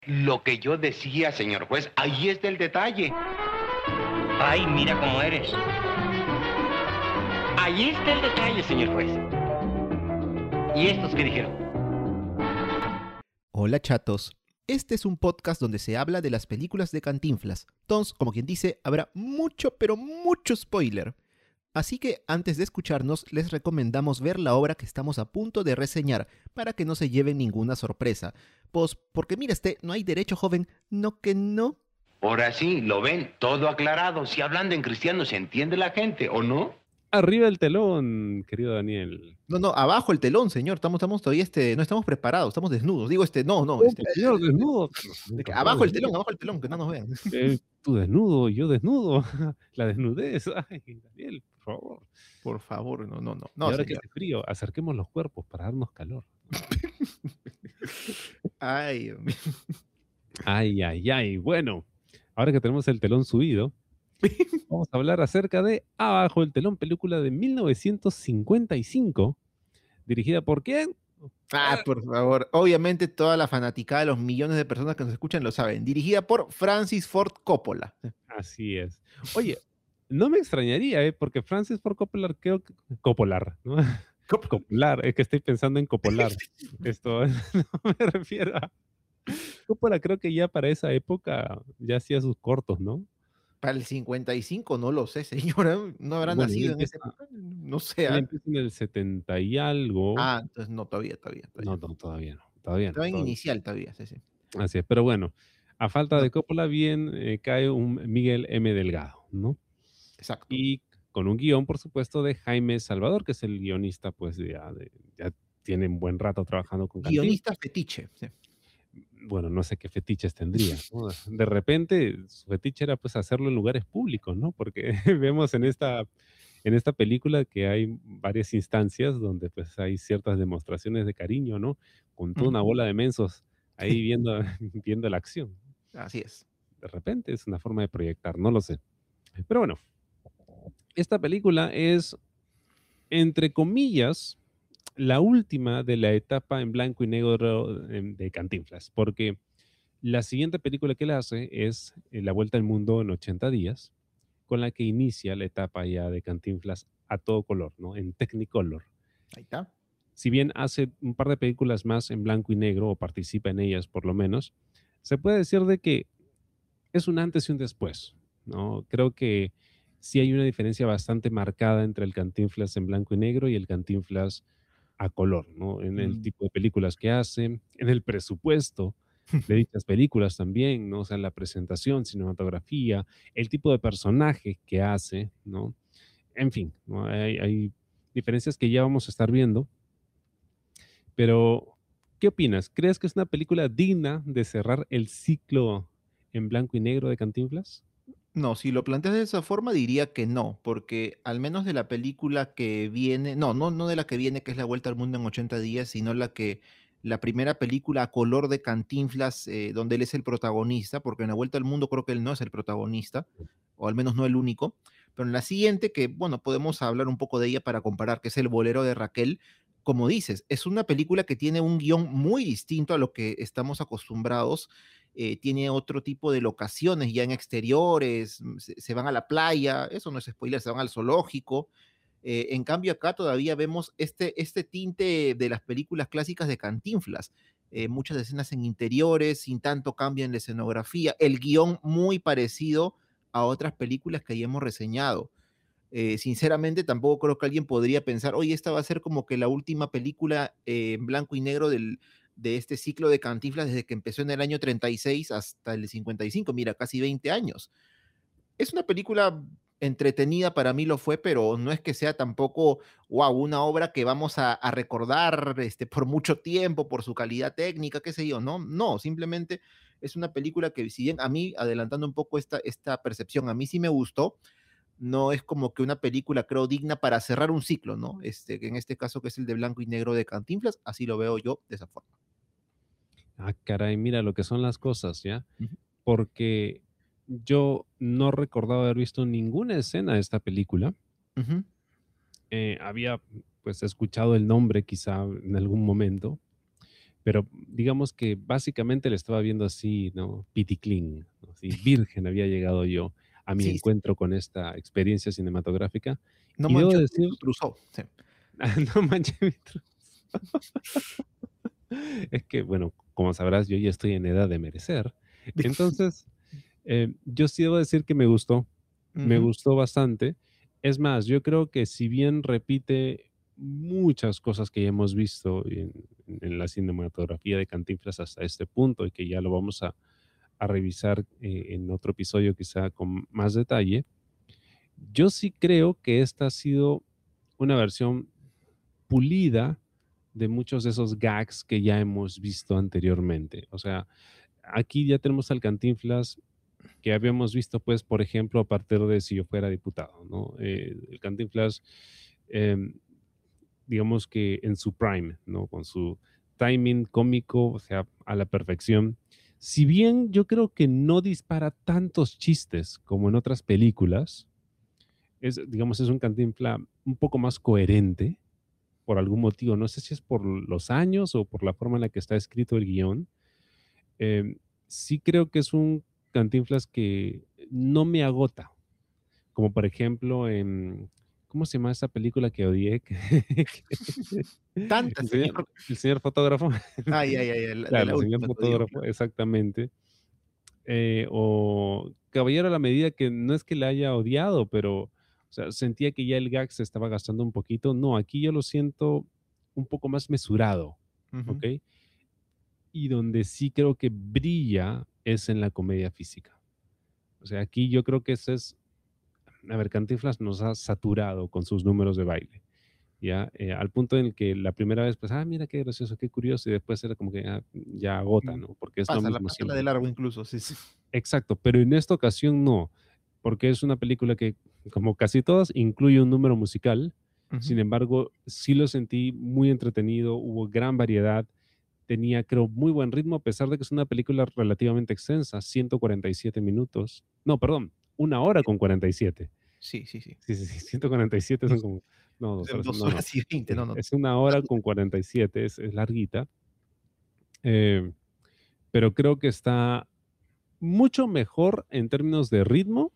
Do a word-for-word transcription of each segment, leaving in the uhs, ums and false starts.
Lo que yo decía, señor juez, ahí está el detalle. Ay, mira cómo eres. Ahí está el detalle, señor juez. ¿Y estos qué dijeron? Hola chatos, este es un podcast donde se habla de las películas de Cantinflas. Entonces, como quien dice, habrá mucho pero mucho spoiler. Así que antes de escucharnos, les recomendamos ver la obra que estamos a punto de reseñar para que no se lleven ninguna sorpresa. Pues, porque mira este, no hay derecho joven, no que no. Ahora sí, lo ven, todo aclarado. Si hablando en cristiano se entiende la gente, ¿o no? Arriba el telón, querido Daniel. No, no, abajo el telón, señor, estamos, estamos todavía, este, no estamos preparados, estamos desnudos. Digo, este, no, no, este, Señor desnudo. de que abajo el telón, abajo el telón, que no nos vean. Eh, tú desnudo, yo desnudo. La desnudez. Ay, Daniel, por favor. Por favor, no, no, no. Y no ahora que señor. hace frío, acerquemos los cuerpos para darnos calor. Ay, Dios mío. Ay, ay, ay. Bueno, ahora que tenemos el telón subido, vamos a hablar acerca de Abajo el telón, película de mil novecientos cincuenta y cinco, dirigida por ¿quién? Ah, por favor. Obviamente toda la fanaticada de los millones de personas que nos escuchan lo saben. Dirigida por Francis Ford Coppola. Así es. Oye, no me extrañaría, ¿eh? Porque Francis Ford Coppola, creo que... Coppolar, ¿no? Coppolar, es que estoy pensando en Coppolar. Esto no me refiero a... Coppola creo que ya para esa época ya hacía sus cortos, ¿no? Para el cincuenta y cinco no lo sé, señora. No habrá Bueno, él nacido en empieza, esa época. No sé. él ¿ah? empieza en el setenta y algo. Ah, entonces no, todavía, todavía. Todavía, No, no, todavía no, todavía no. Estaba en Todavía. inicial todavía, sí, sí. Así es, pero bueno, a falta No, de Coppola bien eh, cae un Miguel M. Delgado, ¿no? exacto. Y con un guión, por supuesto, de Jaime Salvador, que es el guionista, pues ya, de- ya tiene un buen rato trabajando con Cantinflas. Guionista fetiche. Sí. Bueno, no sé qué fetiches tendría, ¿no? De repente, su fetiche era pues hacerlo en lugares públicos, ¿no? Porque vemos en esta, en esta película que hay varias instancias donde pues hay ciertas demostraciones de cariño, ¿no? Con toda Ujú. una bola de mensos ahí viendo, viendo la acción. Así es. De repente es una forma de proyectar, no lo sé. Pero bueno, esta película es, entre comillas, la última de la etapa en blanco y negro em, de Cantinflas, porque la siguiente película que él hace es eh, La Vuelta al Mundo en ochenta días, con la que inicia la etapa ya de Cantinflas a todo color, ¿no? En Technicolor. Ahí está. Si bien hace un par de películas más en blanco y negro, o participa en ellas por lo menos, se puede decir de que es un antes y un después, ¿no? Creo que sí hay una diferencia bastante marcada entre el Cantinflas en blanco y negro y el Cantinflas a color, ¿no? En el Mm. tipo de películas que hace, en el presupuesto de dichas películas también, ¿no? O sea, la presentación, cinematografía, el tipo de personaje que hace, ¿no? En fin, ¿no? Hay, hay diferencias que ya vamos a estar viendo, pero ¿qué opinas? ¿Crees que es una película digna de cerrar el ciclo en blanco y negro de Cantinflas? No, si lo planteas de esa forma diría que no, porque al menos de la película que viene, no, no, no de la que viene, que es La Vuelta al Mundo en ochenta días, sino la que, la primera película a color de Cantinflas, eh, donde él es el protagonista, porque en La Vuelta al Mundo creo que él no es el protagonista, o al menos no el único, pero en la siguiente, que bueno, podemos hablar un poco de ella para comparar, que es El Bolero de Raquel, como dices, es una película que tiene un guión muy distinto a lo que estamos acostumbrados, eh, tiene otro tipo de locaciones ya en exteriores, mm, se, se van a la playa, eso no es spoiler, se van al zoológico. Eh, en cambio, acá todavía vemos este, este tinte de las películas clásicas de Cantinflas. Eh, muchas escenas en interiores, sin tanto cambio en la escenografía, el guión muy parecido a otras películas que ya hemos reseñado. Eh, sinceramente, tampoco creo que alguien podría pensar, oye, esta va a ser como que la última película eh, en blanco y negro del, de este ciclo de Cantinflas desde que empezó en el año treinta y seis hasta el cincuenta y cinco, mira, casi veinte años. Es una película entretenida, para mí lo fue, pero no es que sea tampoco, wow, una obra que vamos a, a recordar este, por mucho tiempo, por su calidad técnica, qué sé yo, ¿no? No, simplemente es una película que, si bien a mí, adelantando un poco esta, esta percepción, a mí sí me gustó, no es como que una película, creo, digna para cerrar un ciclo, ¿no? Este, que en este caso, que es el de blanco y negro de Cantinflas, así lo veo yo de esa forma. Ah, caray, mira lo que son las cosas, ¿ya? Ujú. Porque yo no recordaba haber visto ninguna escena de esta película. Ujú. Eh, había, pues, escuchado el nombre quizá en algún momento, pero digamos que básicamente le estaba viendo así, ¿no? Piticlin, ¿no? Así, virgen había llegado yo a mi Sí, sí, encuentro con esta experiencia cinematográfica. no Y debo manches decir, tu trousseau, sí. no manches mi tru- es que, bueno, como sabrás, yo ya estoy en edad de merecer. Entonces, eh, yo sí debo decir que me gustó, me Ujú, gustó bastante. Es más, yo creo que si bien repite muchas cosas que ya hemos visto en, en la cinematografía de Cantinflas hasta este punto y que ya lo vamos a, a revisar eh, en otro episodio quizá con más detalle, yo sí creo que esta ha sido una versión pulida de muchos de esos gags que ya hemos visto anteriormente. O sea, aquí ya tenemos al Cantinflas que habíamos visto, pues, por ejemplo, a partir de Si yo fuera diputado, ¿no? Eh, el Cantinflas, em, digamos que en su prime, ¿no? Con su timing cómico, o sea, a la perfección. Si bien yo creo que no dispara tantos chistes como en otras películas, es, digamos, es un Cantinflas un poco más coherente por algún motivo. No sé si es por los años o por la forma en la que está escrito el guión. Em, sí creo que es un Cantinflas que no me agota, como por ejemplo en, ¿cómo se llama esa película que odié? Que que tanta, el señor señor. el señor fotógrafo. Ay, ay, ay, la de Claro, la el señor última, te digo, fotógrafo, claro. exactamente. Eh, o Caballero a la medida, que no es que la haya odiado, pero, o sea, sentía que ya el gag se estaba gastando un poquito. No, aquí yo lo siento un poco más mesurado, Ujú. ¿ok? Y donde sí creo que brilla es en la comedia física. O sea, aquí yo creo que ese es, a ver, Cantinflas nos ha saturado con sus números de baile, ¿ya? Eh, al punto en el que la primera vez, pues, ah, mira qué gracioso, qué curioso, y después era como que ah, ya agota, Mm, ¿no? Porque es lo pásala, mismo pásala de siempre. largo incluso, sí, sí. Exacto, pero en esta ocasión no, porque es una película que, como casi todas, incluye un número musical. Ujú. Sin embargo, sí lo sentí muy entretenido, hubo gran variedad, tenía, creo, muy buen ritmo, a pesar de que es una película relativamente extensa, ciento cuarenta y siete minutos. No, perdón, una hora con cuarenta y siete. Sí, sí, sí. Sí, sí, sí, ciento cuarenta y siete son como, no, dos Son horas, dos no, no. horas y veinte, no, no. Es una hora con cuarenta y siete, es, es larguita, eh, pero creo que está mucho mejor en términos de ritmo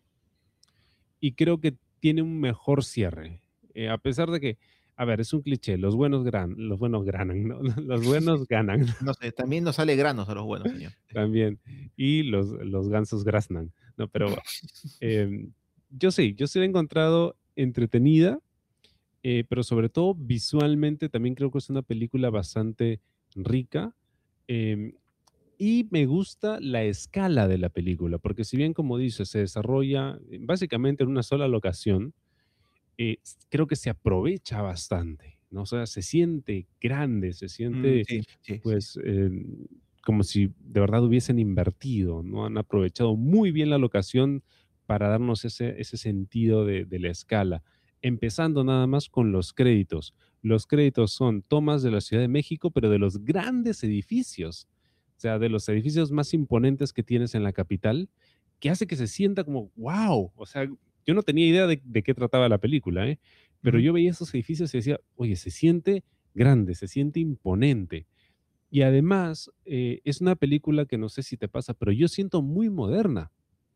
y creo que tiene un mejor cierre. Eh, a pesar de que, a ver, es un cliché, los buenos, gran, los buenos ganan, ¿no? Los buenos ganan No sé, también nos sale granos a los buenos, señor. también, y los, los gansos graznan, ¿no? Pero em, yo sí, yo sí la he encontrado entretenida, eh, pero sobre todo visualmente también creo que es una película bastante rica. em, y me gusta la escala de la película, porque si bien, como dices, se desarrolla eh, básicamente en una sola locación, eh, s- creo que se aprovecha bastante, ¿no? O sea, se siente grande, se Mm, siente, sí, sí, sí. pues, eh, como si de verdad hubiesen invertido, ¿no? Han aprovechado muy bien la locación para darnos ese, ese sentido de, de la escala. Empezando nada más con los créditos. Los créditos son tomas de la Ciudad de México, pero de los grandes edificios, o sea, de los edificios más imponentes que tienes en la capital, que hace que se sienta como, wow, o sea, yo no tenía idea de, de qué trataba la película, ¿eh? Pero Ujú. yo veía esos edificios y decía, oye, se siente grande, se siente imponente. Y además, eh, es una película que no sé si te pasa, pero yo siento muy moderna.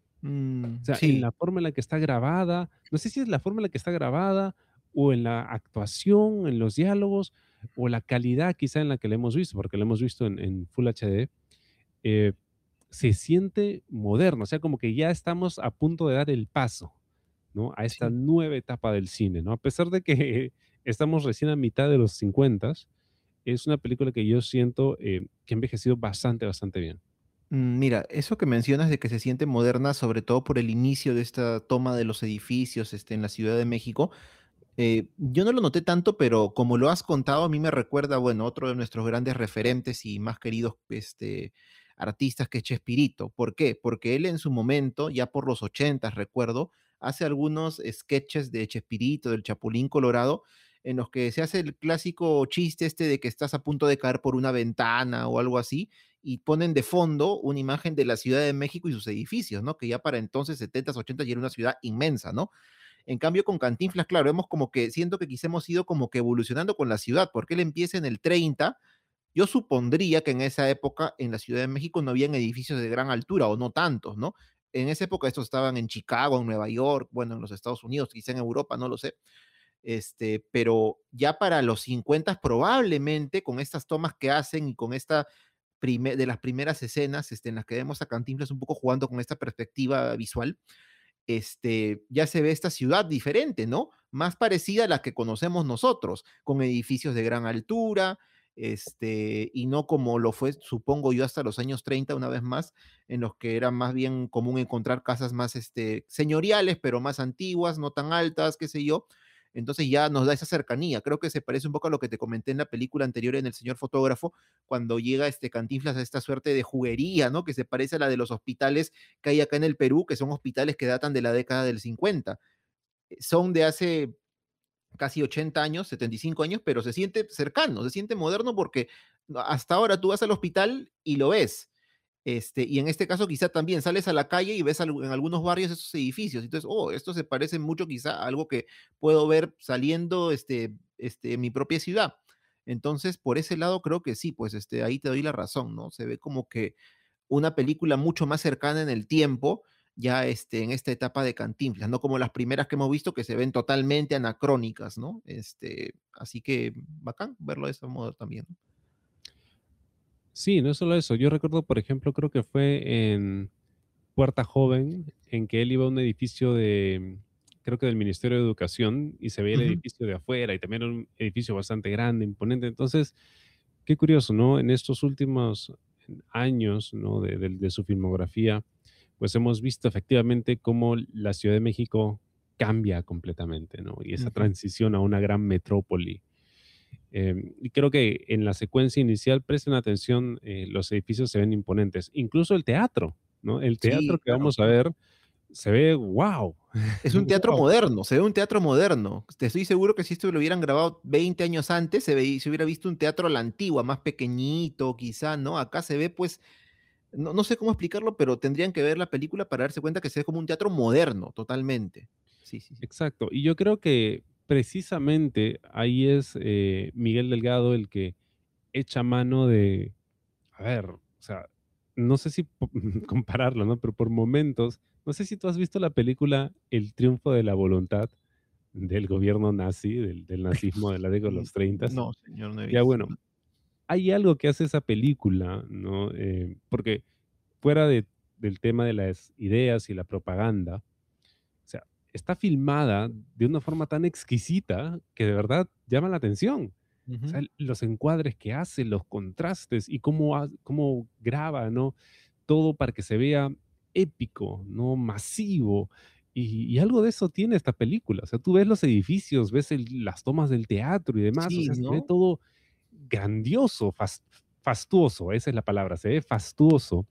O Mm, sea, en sí. la forma en la que está grabada, no sé si es la forma en la que está grabada o en la actuación, en los diálogos o la calidad quizá en la que la hemos visto, porque la hemos visto en, en Full H D, eh, se siente moderno, o sea, como que ya estamos a punto de dar el paso, ¿no? A esta Sí. nueva etapa del cine, ¿no? A pesar de que estamos recién a mitad de los cincuenta, es una película que yo siento eh, que ha envejecido bastante, bastante bien. Mm, mira, eso que mencionas de que se siente moderna, sobre todo por el inicio de esta toma de los edificios, este, en la Ciudad de México, eh, yo no lo noté tanto, pero como lo has contado, a mí me recuerda, bueno, otro de nuestros grandes referentes y más queridos, este, artistas que es Chespirito. ¿Por qué? Porque él en su momento, ya por los ochentas, recuerdo, hace algunos sketches de Chespirito, del Chapulín Colorado, en los que se hace el clásico chiste este de que estás a punto de caer por una ventana o algo así, y ponen de fondo una imagen de la Ciudad de México y sus edificios, ¿no? Que ya para entonces, setentas, ochentas, ya era una ciudad inmensa, ¿no? En cambio, con Cantinflas, claro, hemos como que, siento que quizá hemos ido como que evolucionando con la ciudad, porque él empieza en el treinta, Yo supondría que en esa época en la Ciudad de México no habían edificios de gran altura o no tantos, ¿no? En esa época estos estaban en Chicago, en Nueva York, bueno, en los Estados Unidos, quizá en Europa, no lo sé. Este, pero ya para los cincuenta probablemente con estas tomas que hacen y con esta prime- de las primeras escenas este, en las que vemos a Cantinflas un poco jugando con esta perspectiva visual, este, ya se ve esta ciudad diferente, ¿no? Más parecida a la que conocemos nosotros, con edificios de gran altura, este, y no como lo fue, supongo yo, hasta los años treinta, una vez más, en los que era más bien común encontrar casas más este, señoriales, pero más antiguas, no tan altas, qué sé yo. Entonces ya nos da esa cercanía. Creo que se parece un poco a lo que te comenté en la película anterior en El Señor Fotógrafo, cuando llega este Cantinflas a esta suerte de juguería, ¿no? Que se parece a la de los hospitales que hay acá en el Perú, que son hospitales que datan de la década del cincuenta. Son de hace casi ochenta años, setenta y cinco años, pero se siente cercano, se siente moderno porque hasta ahora tú vas al hospital y lo ves. Este, y en este caso quizá también sales a la calle y ves en algunos barrios esos edificios. Entonces, oh, esto se parece mucho quizá a algo que puedo ver saliendo este, este, en mi propia ciudad. Entonces, por ese lado creo que sí, pues este, ahí te doy la razón, ¿no? Se ve como que una película mucho más cercana en el tiempo, ya este, en esta etapa de Cantinflas, no como las primeras que hemos visto que se ven totalmente anacrónicas, ¿no? Este, así que bacán verlo de ese modo también, ¿no? Sí, no es solo eso. Yo recuerdo, por ejemplo, creo que fue en Puerta Joven, en que él iba a un edificio de, creo que del Ministerio de Educación, y se veía el Ujú, edificio de afuera, y también era un edificio bastante grande, imponente. Entonces, qué curioso, ¿no? En estos últimos años, ¿no? De, de- de su filmografía, pues hemos visto efectivamente cómo la Ciudad de México cambia completamente, ¿no? Y esa ujú. transición a una gran metrópoli. Eh, y creo que en la secuencia inicial, presten atención, eh, los edificios se ven imponentes, incluso el teatro, ¿no? El teatro Sí, que claro, vamos a claro. ver se ve, wow, Es un teatro wow. moderno, se ve un teatro moderno. Te estoy seguro que si esto lo hubieran grabado veinte años antes, se, veí- se hubiera visto un teatro a la antigua, más pequeñito, quizá, ¿no? Acá se ve, pues, no, no sé cómo explicarlo, pero tendrían que ver la película para darse cuenta que se ve como un teatro moderno, totalmente. Sí, sí, sí. Exacto. Y yo creo que precisamente ahí es eh, Miguel Delgado el que echa mano de, a ver, o sea, no sé si po- compararlo, ¿no? Pero por momentos, no sé si tú has visto la película El triunfo de la voluntad del gobierno nazi, del, del nazismo de la década de Mm, los treinta. no, señor, no he Ya visto. bueno, hay algo que hace esa película, ¿no? Eh, porque fuera de- del tema de las ideas y la propaganda, o sea, está filmada de una forma tan exquisita que de verdad llama la atención. O Ujú. sea, los encuadres que hace, los contrastes y cómo, ha- cómo graba, ¿no? Todo para que se vea épico, ¿no? Masivo. Y, y algo de eso tiene esta película. O sea, tú ves los edificios, ves el- las tomas del teatro y demás. O Sí, sea, se ve ¿no? todo grandioso, fas- fastuoso, esa es la palabra, se ve fastuoso,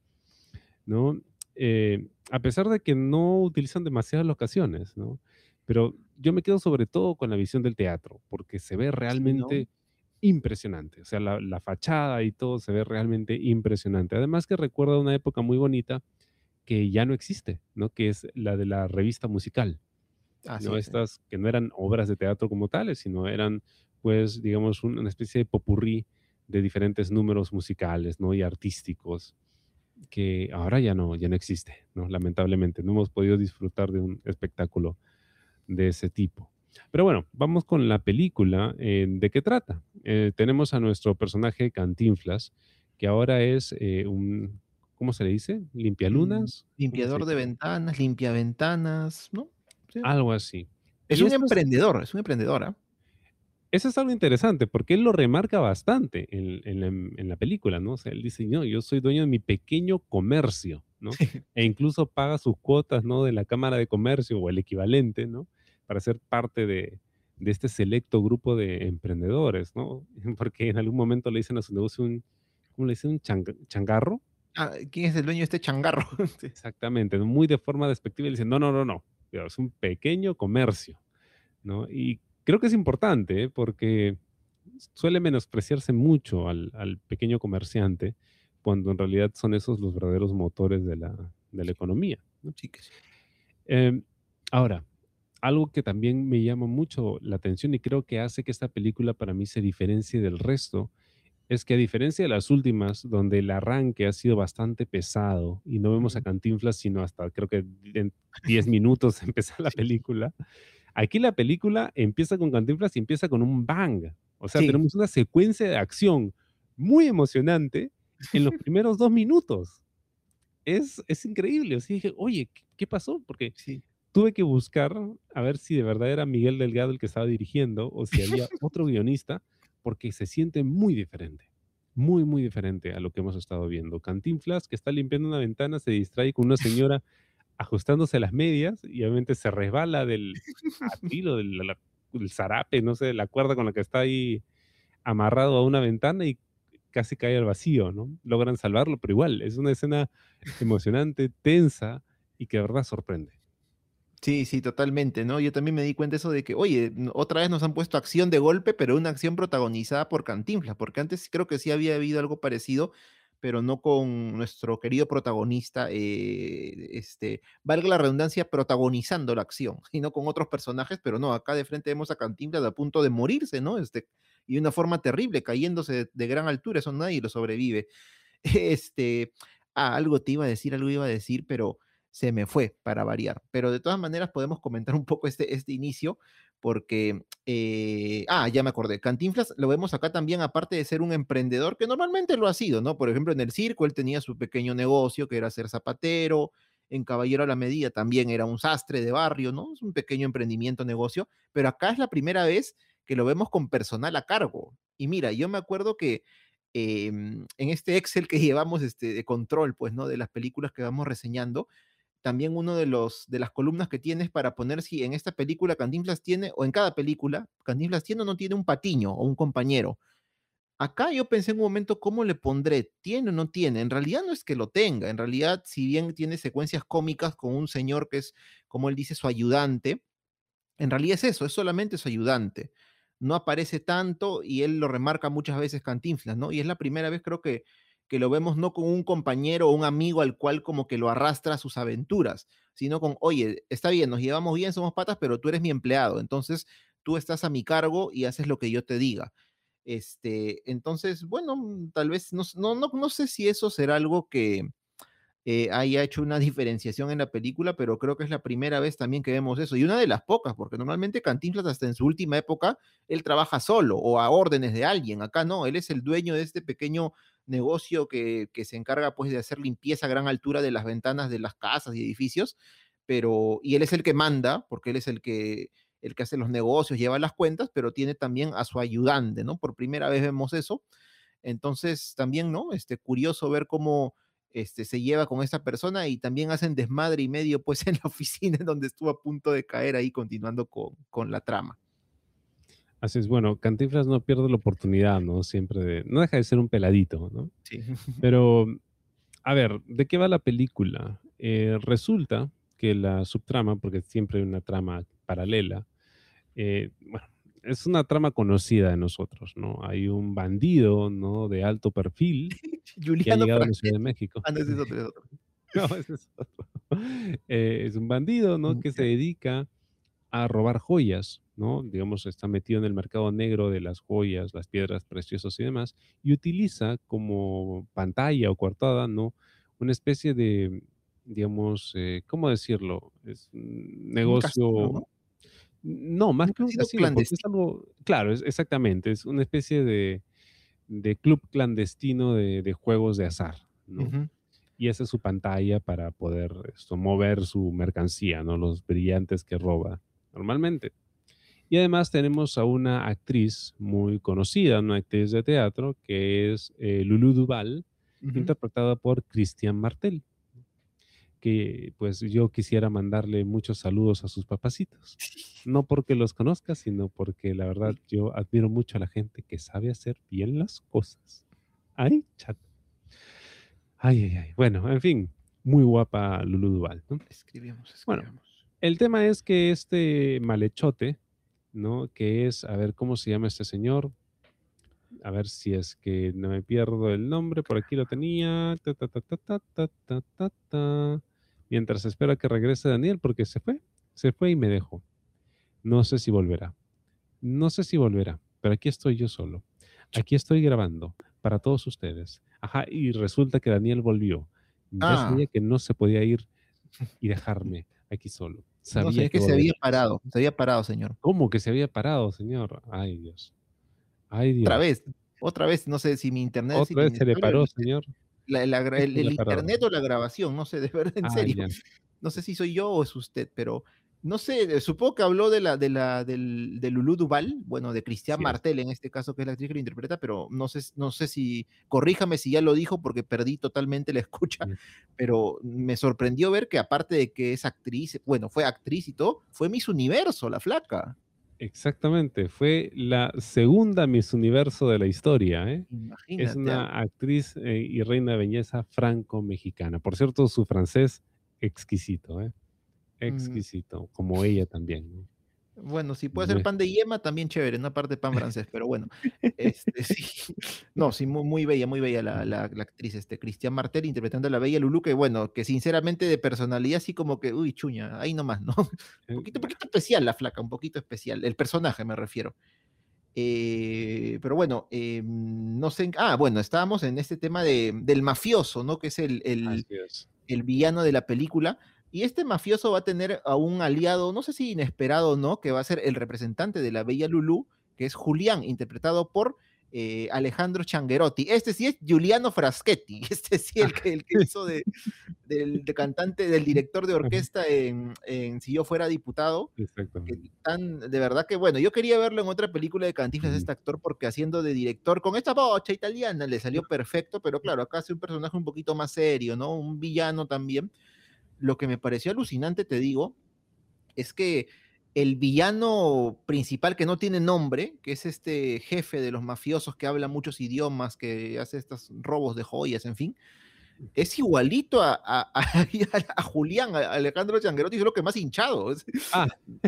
¿no? Eh, a pesar de que no utilizan demasiadas locaciones, ¿no? Pero yo me quedo sobre todo con la visión del teatro, porque se ve Sí, ¿no? realmente impresionante, o sea, la, la fachada y todo se ve realmente impresionante. Además que recuerda una época muy bonita que ya no existe, ¿no? Que es la de la revista musical, Así ¿no? es. ¿Eh? Estas que no eran obras de teatro como tales, sino eran, pues, digamos, un- una especie de popurrí de diferentes números musicales, ¿no? Y artísticos, que ahora ya no, ya no existe, ¿no? Lamentablemente, no hemos podido disfrutar de un espectáculo de ese tipo. Pero bueno, vamos con la película. Eh, ¿de qué trata? Eh, tenemos a nuestro personaje Cantinflas, que ahora es eh, un, ¿cómo se le dice? Mm, ¿Limpialunas? ¿Cómo se limpiador de dice? ventanas, limpia ventanas, ¿no? Sí. Algo así. Es Y un esto es, emprendedor, es un emprendedor, ¿ah? eso es algo interesante porque él lo remarca bastante en, en la, en la película, ¿no? O sea, él dice, no, yo soy dueño de mi pequeño comercio, ¿no? E Sí. incluso paga sus cuotas, ¿no? De la Cámara de Comercio o el equivalente, ¿no? Para ser parte de, de este selecto grupo de emprendedores, ¿no? Porque en algún momento le dicen a su negocio un, ¿cómo le dicen? Un chang- changarro. Ah, ¿quién es el dueño de este changarro? Sí. Exactamente, ¿no? Muy de forma despectiva y le dicen, no, no, no, no, cuidado, es un pequeño comercio, ¿no? Y creo que es importante, ¿eh? Porque suele menospreciarse mucho al, al pequeño comerciante cuando en realidad son esos los verdaderos motores de la, de la economía, ¿no? Sí que sí. Em, ahora, algo que también me llama mucho la atención y creo que hace que esta película para mí se diferencie del resto es que a diferencia de las últimas, donde el arranque ha sido bastante pesado y no vemos a Ujú. Cantinflas, sino hasta creo que en diez minutos empieza la Sí, película. Aquí la película empieza con Cantinflas y empieza con un bang. O sea, sí, tenemos una secuencia de acción muy emocionante en los primeros dos minutos. Es, es increíble. O sea, dije, oye, ¿qué, qué pasó? Porque sí. tuve que buscar a ver si de verdad era Miguel Delgado el que estaba dirigiendo o si había otro guionista, porque se siente muy diferente, muy, muy diferente a lo que hemos estado viendo. Cantinflas, que está limpiando una ventana, se distrae con una señora ajustándose las medias y obviamente se resbala del atril o del, la- del zarape, no sé, de la cuerda con la que está ahí amarrado a una ventana y casi cae al vacío, ¿no? Logran salvarlo, pero igual, es una escena emocionante, tensa y que de verdad sorprende. Sí, sí, totalmente, ¿no? Yo también me di cuenta eso de que, oye, n- otra vez nos han puesto acción de golpe, pero una acción protagonizada por Cantinflas, porque antes creo que sí había habido algo parecido, pero no con nuestro querido protagonista, eh, este, valga la redundancia, protagonizando la acción, sino con otros personajes, pero no, acá de frente vemos a Cantinflas a punto de morirse, ¿no? Este, y de una forma terrible, cayéndose de, de gran altura, eso nadie lo sobrevive. Este, ah, algo te iba a decir, algo iba a decir, pero se me fue para variar. Pero de todas maneras podemos comentar un poco este, este inicio, porque, eh, ah, ya me acordé, Cantinflas lo vemos acá también, aparte de ser un emprendedor, que normalmente lo ha sido, ¿no? Por ejemplo, en el circo él tenía su pequeño negocio, que era ser zapatero, en Caballero a la Medida también era un sastre de barrio, ¿no? Es un pequeño emprendimiento, negocio, pero acá es la primera vez que lo vemos con personal a cargo. Y mira, yo me acuerdo que em, en este Excel que llevamos este, de control, pues, ¿no? De las películas que vamos reseñando, también uno de los de las columnas que tienes para poner si en esta película Cantinflas tiene, o en cada película, Cantinflas tiene o no tiene un patiño o un compañero. Acá yo pensé en un momento, ¿cómo le pondré? ¿Tiene o no tiene? En realidad no es que lo tenga, en realidad, si bien tiene secuencias cómicas con un señor que es, como él dice, su ayudante, en realidad es eso, es solamente su ayudante. No aparece tanto y él lo remarca muchas veces Cantinflas, ¿no? Y es la primera vez creo que, que lo vemos no con un compañero o un amigo al cual como que lo arrastra a sus aventuras, sino con, oye, está bien, nos llevamos bien, somos patas, pero tú eres mi empleado, entonces tú estás a mi cargo y haces lo que yo te diga. Este, entonces, bueno, mm, tal vez, no, no, no, no sé si eso será algo que, eh, haya hecho una diferenciación en la película, pero creo que es la primera vez también que vemos eso. Y una de las pocas, porque normalmente Cantinflas hasta en su última época, él trabaja solo o a órdenes de alguien. Acá no, él es el dueño de este pequeño negocio que, que se encarga pues de hacer limpieza a gran altura de las ventanas de las casas y edificios, pero, y él es el que manda, porque él es el que, el que hace los negocios, lleva las cuentas, pero tiene también a su ayudante, ¿no? Por primera vez vemos eso. Entonces, también, ¿no? Este, curioso ver cómo este, se lleva con esta persona y también hacen desmadre y medio, pues, en la oficina en donde estuvo a punto de caer ahí continuando con, con la trama. Así es, bueno, Cantinflas no pierde la oportunidad, ¿no? Siempre de, no deja de ser un peladito, ¿no? Sí. Pero, a ver, ¿de qué va la película? Eh, resulta que la subtrama, porque siempre hay una trama paralela, eh, bueno, es una trama conocida de nosotros, ¿no? Hay un bandido, ¿no? De alto perfil que ha Juliano llegado a la Ciudad de Francesco. México. Ah, no, ese es otro, es otro. No, ese es otro. Eh, es un bandido, ¿no? Mm, Que se ya. dedica a robar joyas, ¿no? Digamos, está metido en el mercado negro de las joyas, las piedras preciosas y demás, y utiliza como pantalla o coartada, ¿no? Una especie de, digamos, eh, ¿cómo decirlo? Es un Un casino, negocio, ¿no? no, más Un que un casino casino, porque es clandestino. algo, claro, es, exactamente, es una especie de, de club clandestino de, de juegos de azar, ¿no? Ujú. Y esa es su pantalla para poder esto, mover su mercancía, ¿no? Los brillantes que roba normalmente. Y además tenemos a una actriz muy conocida, una actriz de teatro, que es eh, Lulu Duval, Ujú. interpretada por Christian Martel, que pues yo quisiera mandarle muchos saludos a sus papacitos. No porque los conozca, sino porque la verdad Sí, yo admiro mucho a la gente que sabe hacer bien las cosas. Ay, chat. Ay, ay, ay. Bueno, en fin, muy guapa Lulu Duval, ¿no? escribimos, Bueno, escribimos. el tema es que este malhechote, ¿no? Que es, a ver, ¿cómo se llama este señor? A ver si es que no me pierdo el nombre, por aquí lo tenía. Ta, ta, ta, ta, ta, ta, ta, ta, ta. Mientras espera que regrese Daniel, porque se fue, se fue y me dejó. No sé si volverá. No sé si volverá, pero aquí estoy yo solo. Aquí estoy grabando. para todos ustedes. Ajá, y resulta que Daniel volvió. Ya Ah, sabía que no se podía ir y dejarme aquí solo. no sé, Sabía es que que se volvería. había parado, se había parado, señor. ¿Cómo que se había parado, señor? Ay, Dios. Ay, Otra Dios. vez, otra vez, no sé si mi internet es Otra vez se le inestable, paró, señor. la- la gra- ¿Qué el, se le el paró? internet o la grabación, no sé, de verdad, en Ah, serio. ya. No sé si soy yo o es usted, pero no sé, eh, supongo que habló de la, de la, del, de Lulú Duval, bueno, de Cristian Así es. Martel en este caso, que es la actriz que lo interpreta, pero no sé, no sé si, corríjame si ya lo dijo porque perdí totalmente la escucha, Ya. pero me sorprendió ver que aparte de que es actriz, bueno, fue actriz y todo, fue Miss Universo, la flaca. Exactamente. Fue la segunda Miss Universo de la historia, ¿eh? Es Imagínate, ¿ah? una actriz eh, y reina de belleza franco-mexicana. Por cierto, su francés exquisito, ¿eh? Mm, Exquisito, como ella también, ¿no? Bueno, si puede ser Muy- pan de yema, también chévere, no aparte pan francés, pero bueno, este, sí, no, sí, muy, muy bella, muy bella la, la, la actriz, este, Cristian Martel interpretando a la bella Lulú, que bueno, que sinceramente de personalidad así como que, uy, chuña, ahí nomás, ¿no? Un eh, poquito, poquito especial la flaca, un poquito especial, el personaje me refiero. Eh, pero bueno, eh, no sé, en- ah, bueno, estábamos en este tema de, del mafioso, ¿no? Que es el, el, Así es. el villano de la película. Y este mafioso va a tener a un aliado, no sé si inesperado o no, que va a ser el representante de la Bella Lulú, que es Julián, interpretado por eh, Alejandro Changuerotti. Este sí es Giuliano Fraschetti, este sí el que, el que hizo de, del de cantante, del director de Ajá, orquesta en, en Si yo fuera diputado. Que exactamente. tan, de verdad que bueno, yo quería verlo en otra película de Cantinflas, Ujú. este actor, porque haciendo de director con esta bocha italiana le salió perfecto, pero claro, acá hace un personaje un poquito más serio, ¿no? Un villano también. Lo que me pareció alucinante, te digo, es que el villano principal que no tiene nombre, que es este jefe de los mafiosos que habla muchos idiomas, que hace estos robos de joyas, en fin, es igualito a, a, a, a Julián, a Alejandro Changuerotti, solo que más hinchado. Ah,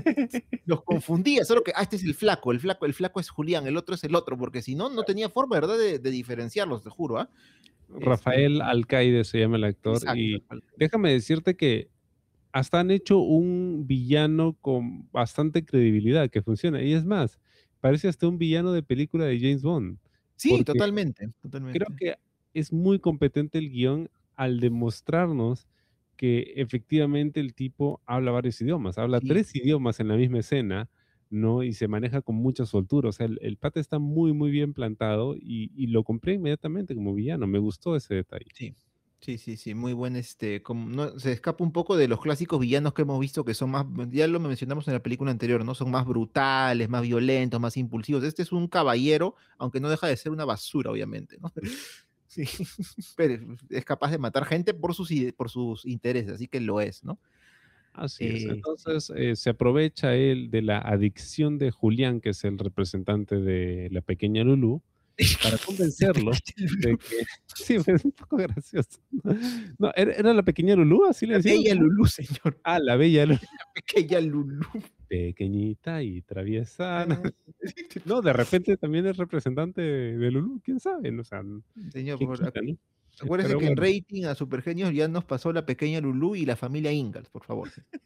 Los confundía, solo que, ah, este es el flaco, el flaco, el flaco es Julián, el otro es el otro, porque si no, no tenía forma, ¿verdad?, de, de diferenciarlos, te juro, ¿ah? Este, Rafael Alcaide se llama el actor exacto. y déjame decirte que hasta han hecho un villano con bastante credibilidad que funciona. Y es más, parece hasta un villano de película de James Bond, Sí, porque totalmente, creo totalmente. que es muy competente el guión al demostrarnos que efectivamente el tipo habla varios idiomas, habla Sí, tres idiomas en la misma escena, ¿no? Y se maneja con mucha soltura. O sea, el, el pata está muy, muy bien plantado y, y lo compré inmediatamente como villano. Me gustó ese detalle. sí. Sí, sí, sí, muy buen, este, como, no, se escapa un poco de los clásicos villanos que hemos visto que son más, ya lo mencionamos en la película anterior, ¿no? Son más brutales, más violentos, más impulsivos. Este es un caballero, aunque no deja de ser una basura, obviamente, ¿no? Sí, pero es capaz de matar gente por sus, ide- por sus intereses, así que lo es, ¿no? Así es. Eh, sí. Entonces, eh, se aprovecha él de la adicción de Julián, que es el representante de la pequeña Lulú, para La convencerlo pequeña de Lulú. que sí, es un poco gracioso. No, ¿era era la pequeña Lulú? ¿Así le La decían? bella ¿Cómo? Lulú, señor. Ah, la bella Lulú, La pequeña Lulú. pequeñita y traviesa. Ah, No, de repente también es representante de de Lulú, quién sabe, ¿no? O sea, señor, por quién favor, quita, ¿no? acuérdese Pero que en bueno. rating a Supergenios ya nos pasó la pequeña Lulú y la familia Ingalls, por favor.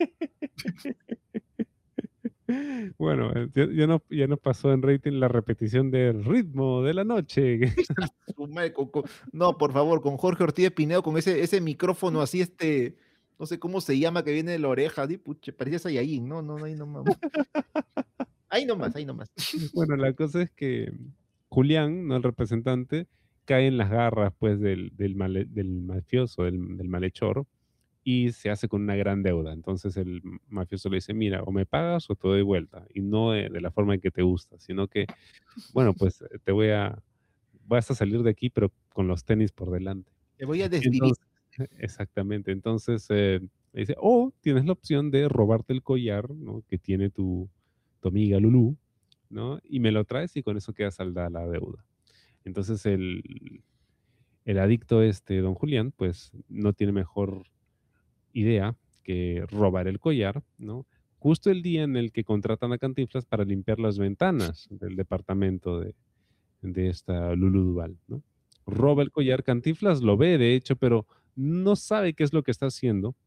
Bueno, eh, ya ya no ya no pasó en rating la repetición del Ritmo de la Noche. Su madre, con- con- no, por favor, con Jorge Ortiz de Pinedo, con ese, ese micrófono así, este, no sé cómo se llama, que viene de la oreja, ¿sí? Pucha, parecía Saiyajin, no, no, no, ahí nomás. Ahí nomás, ahí nomás. Bueno, la cosa es que Julián, ¿no? El representante, cae en las garras, pues, del del male del mafioso, del del malhechor, y se hace con una gran deuda. Entonces, el mafioso le dice: "Mira, o me pagas o te doy vuelta", y no de de la forma en que te gusta, sino que, bueno, pues, eh, te voy a vas a salir de aquí, pero con los tenis por delante. Te voy a desvivir. Entonces exactamente. Entonces, eh, dice: "O tienes la opción de robarte el collar, ¿no? Que tiene tu tu amiga Lulú, ¿no? Y me lo traes y con eso queda saldada la deuda". Entonces el el adicto este, don Julián, pues, no tiene mejor idea que robar el collar, ¿no? Justo el día en el que contratan a Cantinflas para limpiar las ventanas del departamento de de esta Lulú Duval, ¿no? Roba el collar, Cantinflas lo ve, de hecho, pero no sabe qué es lo que está haciendo.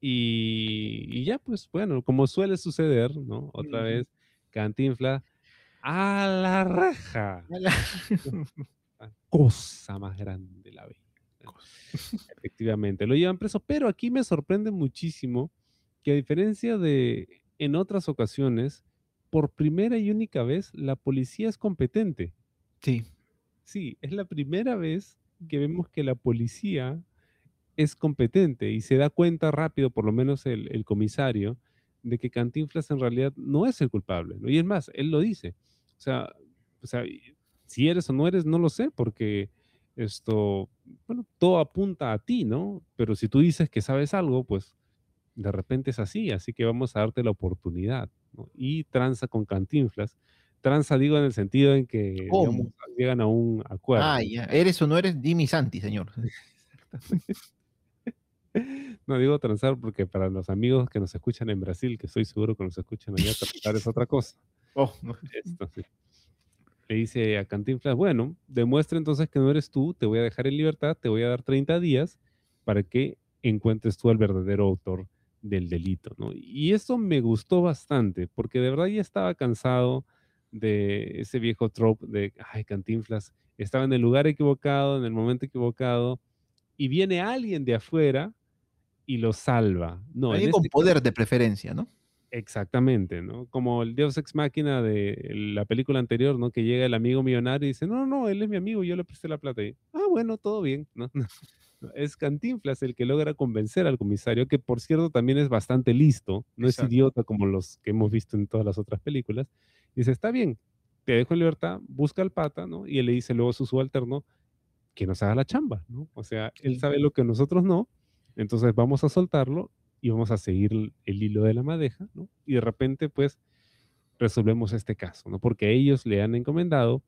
Y y ya, pues, bueno, como suele suceder, ¿no? Otra Ujú. vez Cantinflas A la reja. A la- La cosa más grande la vida. Efectivamente, lo llevan preso, pero aquí me sorprende muchísimo que a diferencia de en otras ocasiones, por primera y única vez, la policía es competente. Sí, Sí, es la primera vez que vemos que la policía es competente y se da cuenta rápido, por lo menos el, el comisario, de que Cantinflas en realidad no es el culpable, ¿no? Y es más, él lo dice. O sea, o sea, y si eres o no eres, no lo sé, porque esto, bueno, todo apunta a ti, ¿no? Pero si tú dices que sabes algo, pues de repente es así, así que vamos a darte la oportunidad, ¿no? Y tranza con Cantinflas. Tranza, digo, en el sentido en que, digamos, ¿cómo? llegan a un acuerdo. Ah, ya. ¿Eres o no eres Jimmy Santi, señor? No digo transar porque para los amigos que nos escuchan en Brasil, que estoy seguro que nos escuchan allá, transar es otra cosa. Oh, no. Esto, sí. Le dice a Cantinflas, bueno, demuestra entonces que no eres tú, te voy a dejar en libertad, te voy a dar treinta días para que encuentres tú al verdadero autor del delito, ¿no? Y eso me gustó bastante, porque de verdad ya estaba cansado de ese viejo trope de, ay, Cantinflas estaba en el lugar equivocado, en el momento equivocado, y viene alguien de afuera y lo salva. No, en Alguien con este caso, poder de preferencia, ¿no? exactamente, ¿no? Como el Deus Ex Machina de la película anterior, ¿no? Que llega el amigo millonario y dice, no, no, él es mi amigo, yo le presté la plata. Y, ah, bueno, todo bien, ¿no? No, es Cantinflas el que logra convencer al comisario, que por cierto también es bastante listo, no es Exacto. idiota como los que hemos visto en todas las otras películas. Dice, está bien, te dejo en libertad, busca al pata, ¿no? Y él le dice luego a su subalterno que nos haga la chamba, ¿no? O sea, él Sí. sabe lo que nosotros no, entonces vamos a soltarlo y vamos a seguir el, el hilo de la madeja, ¿no? Y de repente, pues, resolvemos este caso, ¿no? Porque ellos le han encomendado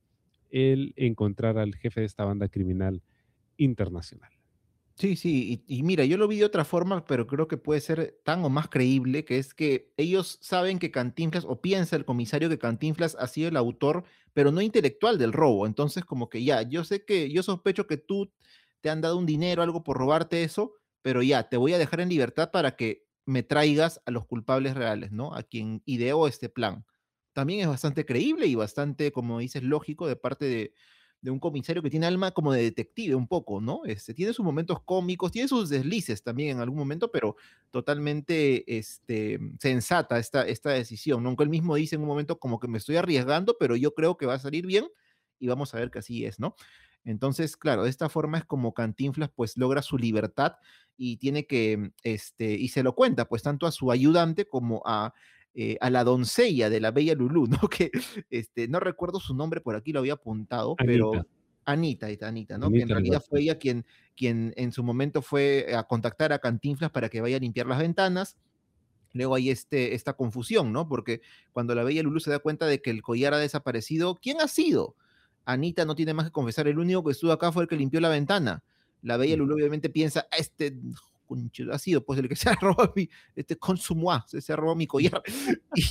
el encontrar al jefe de esta banda criminal internacional. Sí, sí, y, y mira, yo lo vi de otra forma, pero creo que puede ser tan o más creíble, que es que ellos saben que Cantinflas, o piensa el comisario que Cantinflas ha sido el autor, pero no intelectual del robo. Entonces, como que ya, yo sé que, yo sospecho que tú te han dado un dinero, algo por robarte eso, pero ya, te voy a dejar en libertad para que me traigas a los culpables reales, ¿no? A quien ideó este plan. También es bastante creíble y bastante, como dices, lógico de parte de de un comisario que tiene alma como de detective un poco, ¿no? Este, tiene sus momentos cómicos, tiene sus deslices también en algún momento, pero totalmente este, sensata esta, esta decisión, ¿no? Aunque él mismo dice en un momento como que me estoy arriesgando, pero yo creo que va a salir bien y vamos a ver que así es, ¿no? Entonces, claro, de esta forma es como Cantinflas pues logra su libertad y tiene que, este, y se lo cuenta pues tanto a su ayudante como a, eh, a la doncella de la bella Lulú, ¿no? Que este, no recuerdo su nombre, por aquí lo había apuntado, Anita, pero Anita, esta Anita, ¿no? Que en Anita algo realidad así. fue ella quien, quien en su momento fue a contactar a Cantinflas para que vaya a limpiar las ventanas. Luego hay este, esta confusión, ¿no? Porque cuando la bella Lulú se da cuenta de que el collar ha desaparecido, ¿quién ha sido? Anita no tiene más que confesar, el único que estuvo acá fue el que limpió la ventana. La bella Mm. Lulú obviamente piensa, "Ah, este concho, ha sido pues el que se ha robado mi, este consumua, se, se ha robado mi collar". Y,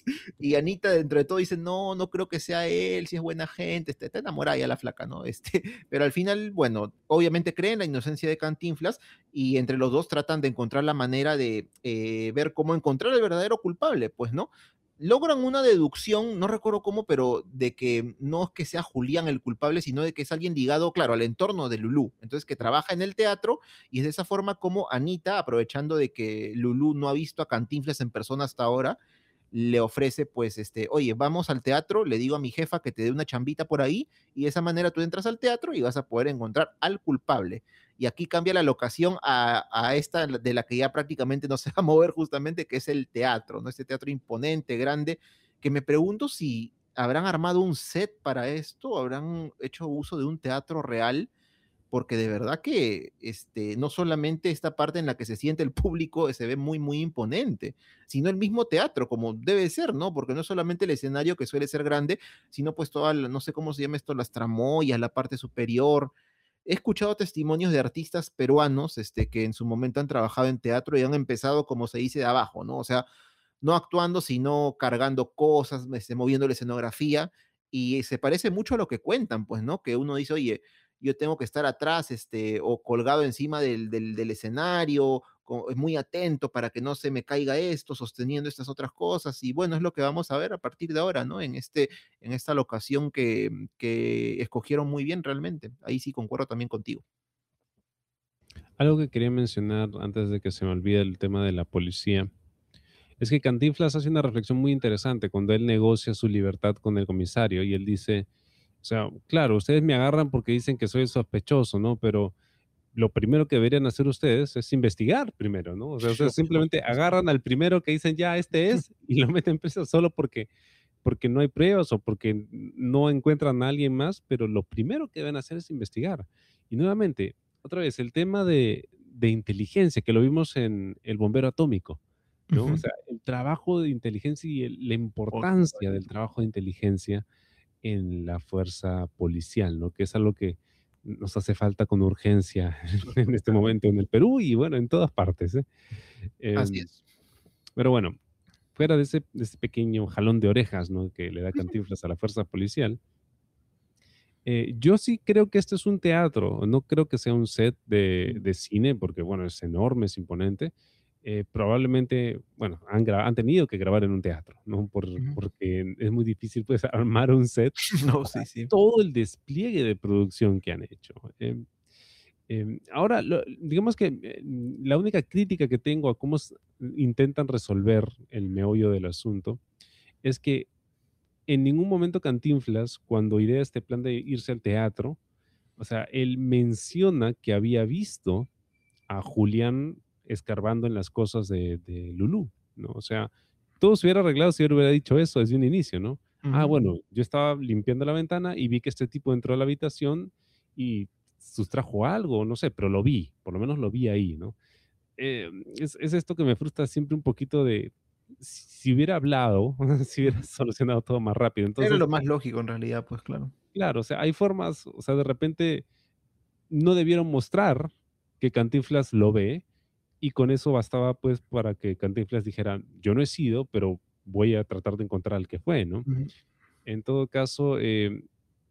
y Anita dentro de todo dice, no, no creo que sea él, si es buena gente, está, está enamorada ya la flaca, ¿no? Este, pero al final, bueno, obviamente creen la inocencia de Cantinflas y entre los dos tratan de encontrar la manera de eh, ver cómo encontrar el verdadero culpable, pues, ¿no? Logran una deducción, no recuerdo cómo, pero de que no es que sea Julián el culpable, sino de que es alguien ligado, claro, al entorno de Lulú. Entonces, que trabaja en el teatro y es de esa forma como Anita, aprovechando de que Lulú no ha visto a Cantinflas en persona hasta ahora, le ofrece, pues, este, oye, vamos al teatro, le digo a mi jefa que te dé una chambita por ahí, y de esa manera tú entras al teatro y vas a poder encontrar al culpable. Y aquí cambia la locación a, a esta de la que ya prácticamente no se va a mover justamente, que es el teatro, ¿no? Este teatro imponente, grande, que me pregunto si habrán armado un set para esto, habrán hecho uso de un teatro real, porque de verdad que este, no solamente esta parte en la que se siente el público se ve muy, muy imponente, sino el mismo teatro, como debe ser, ¿no? Porque no es solamente el escenario que suele ser grande, sino pues toda, la, no sé cómo se llama esto, las tramoyas, la parte superior. He escuchado testimonios de artistas peruanos este, que en su momento han trabajado en teatro y han empezado, como se dice, de abajo, ¿no? O sea, no actuando, sino cargando cosas, este, moviendo la escenografía, y se parece mucho a lo que cuentan, pues, ¿no? Que uno dice, oye, yo tengo que estar atrás, este, o colgado encima del, del, del escenario, co- muy atento para que no se me caiga esto, sosteniendo estas otras cosas. Y bueno, es lo que vamos a ver a partir de ahora, ¿no? En este, en esta locación que, que escogieron muy bien realmente. Ahí sí concuerdo también contigo. Algo que quería mencionar antes de que se me olvide el tema de la policía, es que Cantinflas hace una reflexión muy interesante cuando él negocia su libertad con el comisario y él dice, o sea, claro, ustedes me agarran porque dicen que soy sospechoso, ¿no? Pero lo primero que deberían hacer ustedes es investigar primero, ¿no? O sea, ustedes Lógico. simplemente agarran al primero que dicen, ya, este es, y lo meten preso solo porque, porque no hay pruebas o porque no encuentran a alguien más, pero lo primero que deben hacer es investigar. Y nuevamente, otra vez, el tema de, de inteligencia, que lo vimos en El Bombero Atómico, ¿no? O Ujú. sea, el trabajo de inteligencia y el- la Por importancia del supuesto. trabajo de inteligencia en la fuerza policial, ¿no? Que es algo que nos hace falta con urgencia en este momento en el Perú y bueno, en todas partes, ¿eh? Así Em, es. pero bueno, fuera de ese, de ese pequeño jalón de orejas, ¿no? Que le da Cantinflas a la fuerza policial, eh, yo sí creo que este es un teatro, no creo que sea un set de, Mm. de cine, porque bueno, es enorme, es imponente. Eh, probablemente, bueno, han, gra- han tenido que grabar en un teatro, ¿no? Por, Ujú. porque es muy difícil, pues, armar un set No, sí, sí. todo el despliegue de producción que han hecho. Em, em, ahora, lo- digamos que eh, la única crítica que tengo a cómo s- intentan resolver el meollo del asunto es que en ningún momento Cantinflas, cuando idea este plan de irse al teatro, o sea, él menciona que había visto a Julián escarbando en las cosas de, de Lulú, ¿no? O sea, todo se hubiera arreglado si él hubiera dicho eso desde un inicio, ¿no? Ah, Ujú. bueno, yo estaba limpiando la ventana y vi que este tipo entró a la habitación y sustrajo algo, no sé, pero lo vi, por lo menos lo vi ahí, ¿no? Eh, es, es esto que me frustra siempre un poquito de, si, si hubiera hablado, si hubiera Ujú. solucionado todo más rápido. Era Entonces, lo más lógico en realidad, pues claro. claro, o sea, hay formas, o sea, de repente no debieron mostrar que Cantinflas lo ve y con eso bastaba pues para que Cantinflas dijera, yo no he sido, pero voy a tratar de encontrar al que fue, ¿no? Ujú. En todo caso, eh,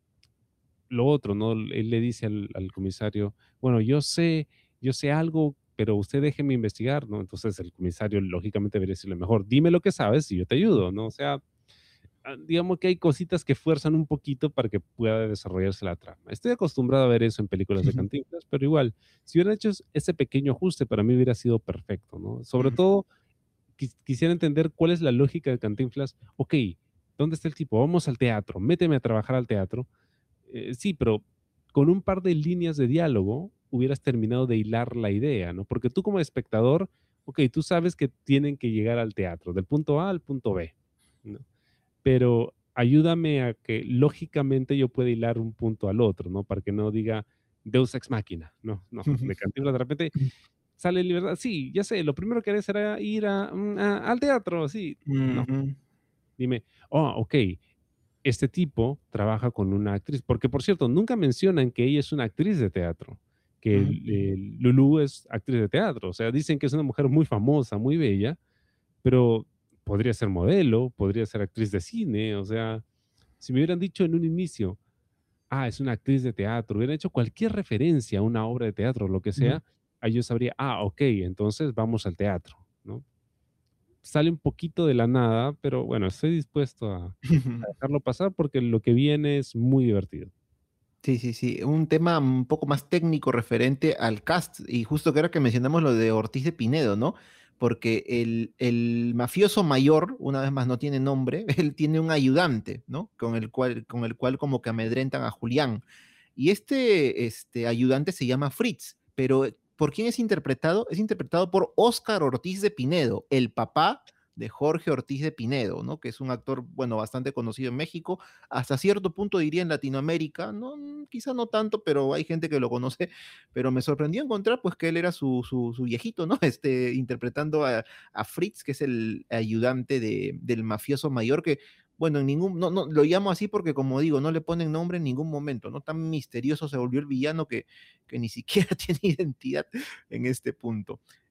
lo otro, ¿no? Él le dice al, al comisario, bueno, yo sé, yo sé algo, pero usted déjeme investigar, ¿no? Entonces el comisario lógicamente debería decirle mejor, dime lo que sabes y yo te ayudo, ¿no? O sea, ah, digamos que hay cositas que fuerzan un poquito para que pueda desarrollarse la trama. Estoy acostumbrado a ver eso en películas de Ujú. Cantinflas, pero igual, si hubieran hecho es- ese pequeño ajuste, para mí hubiera sido perfecto, ¿no? Sobre Ujú. todo, quis- quisiera entender cuál es la lógica de Cantinflas. Ok, ¿dónde está el tipo? Vamos al teatro, méteme a trabajar al teatro. Eh, sí, pero con un par de líneas de diálogo hubieras terminado de hilar la idea, ¿no? Porque tú como espectador, ok, tú sabes que tienen que llegar al teatro, del punto A al punto B, ¿no? Pero ayúdame a que lógicamente yo pueda hilar un punto al otro, ¿no? Para que no diga Deus ex machina, no, no, de Cantinflas de repente sale en libertad, sí, ya sé, lo primero que haré será ir a, mm, a- al teatro, sí, no, Ujú. dime, oh, ok, este tipo trabaja con una actriz, porque por cierto, nunca mencionan que ella es una actriz de teatro, que Ujú. eh, Lulú es actriz de teatro, o sea, dicen que es una mujer muy famosa, muy bella, pero podría ser modelo, podría ser actriz de cine, o sea, si me hubieran dicho en un inicio, ah, es una actriz de teatro, hubieran hecho cualquier referencia a una obra de teatro, lo que Ujú. sea, ahí yo sabría, ah, ok, entonces vamos al teatro, ¿no? Sale un poquito de la nada, pero bueno, estoy dispuesto a, a dejarlo pasar porque lo que viene es muy divertido. Sí, sí, sí. Un tema un poco más técnico referente al cast. Y justo que ahora que mencionamos lo de Ortiz de Pinedo, ¿no? Porque el, el mafioso mayor, una vez más, no tiene nombre, él tiene un ayudante, ¿no? Con el cual, con el cual como que amedrentan a Julián. Y este, este ayudante se llama Fritz, pero ¿por quién es interpretado? Es interpretado por Óscar Ortiz de Pinedo, el papá de Jorge Ortiz de Pinedo, ¿no? Que es un actor, bueno, bastante conocido en México, hasta cierto punto diría en Latinoamérica, no, quizá no tanto, pero hay gente que lo conoce, pero me sorprendió encontrar pues que él era su, su, su viejito, ¿no? Este, interpretando a, a Fritz, que es el ayudante de, del mafioso mayor, que bueno, en ningún, no, no, lo llamo así porque como digo, no le ponen nombre en ningún momento, ¿no? Tan misterioso se volvió el villano que, que ni siquiera tiene identidad en este punto.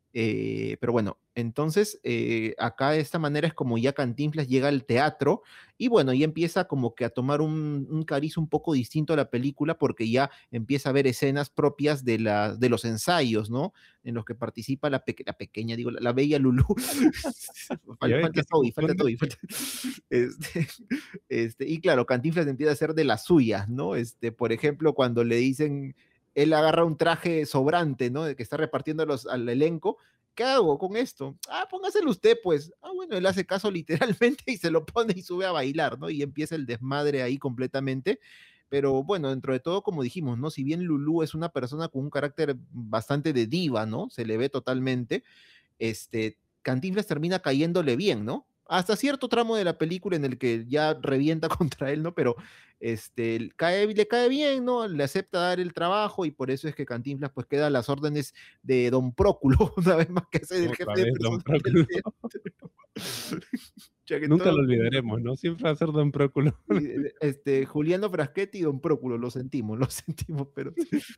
Eh, pero bueno, entonces eh, acá de esta manera es como ya Cantinflas llega al teatro y bueno, ya empieza como que a tomar un, un cariz un poco distinto a la película porque ya empieza a ver escenas propias de, la, de los ensayos, ¿no? En los que participa la, peque- la pequeña, digo, la, la bella Lulú. Ya Fal- ves que falta se Toby, falta confunde. Toby. falta- Este, este, y claro, Cantinflas empieza a hacer de las suyas, ¿no? Este, por ejemplo, cuando le dicen, él agarra un traje sobrante, ¿no? De que está repartiendo los, al elenco. ¿Qué hago con esto? Ah, póngaselo usted, pues. Ah, bueno, él hace caso literalmente y se lo pone y sube a bailar, ¿no? Y empieza el desmadre ahí completamente. Pero bueno, dentro de todo, como dijimos, ¿no? Si bien Lulú es una persona con un carácter bastante de diva, ¿no? Se le ve totalmente, este, Cantinflas termina cayéndole bien, ¿no? Hasta cierto tramo de la película en el que ya revienta contra él, ¿no? Pero este, cae, le cae bien, ¿no? Le acepta dar el trabajo y por eso es que Cantinflas pues queda a las órdenes de Don Próculo, una vez más que ser el Otra jefe de vez Don personal del Próculo. teatro. Ya que Nunca todo lo mundo- olvidaremos, ¿no? Siempre va a ser Don Próculo. y, este, Juliano Fraschetti y Don Próculo, lo sentimos, lo sentimos, pero...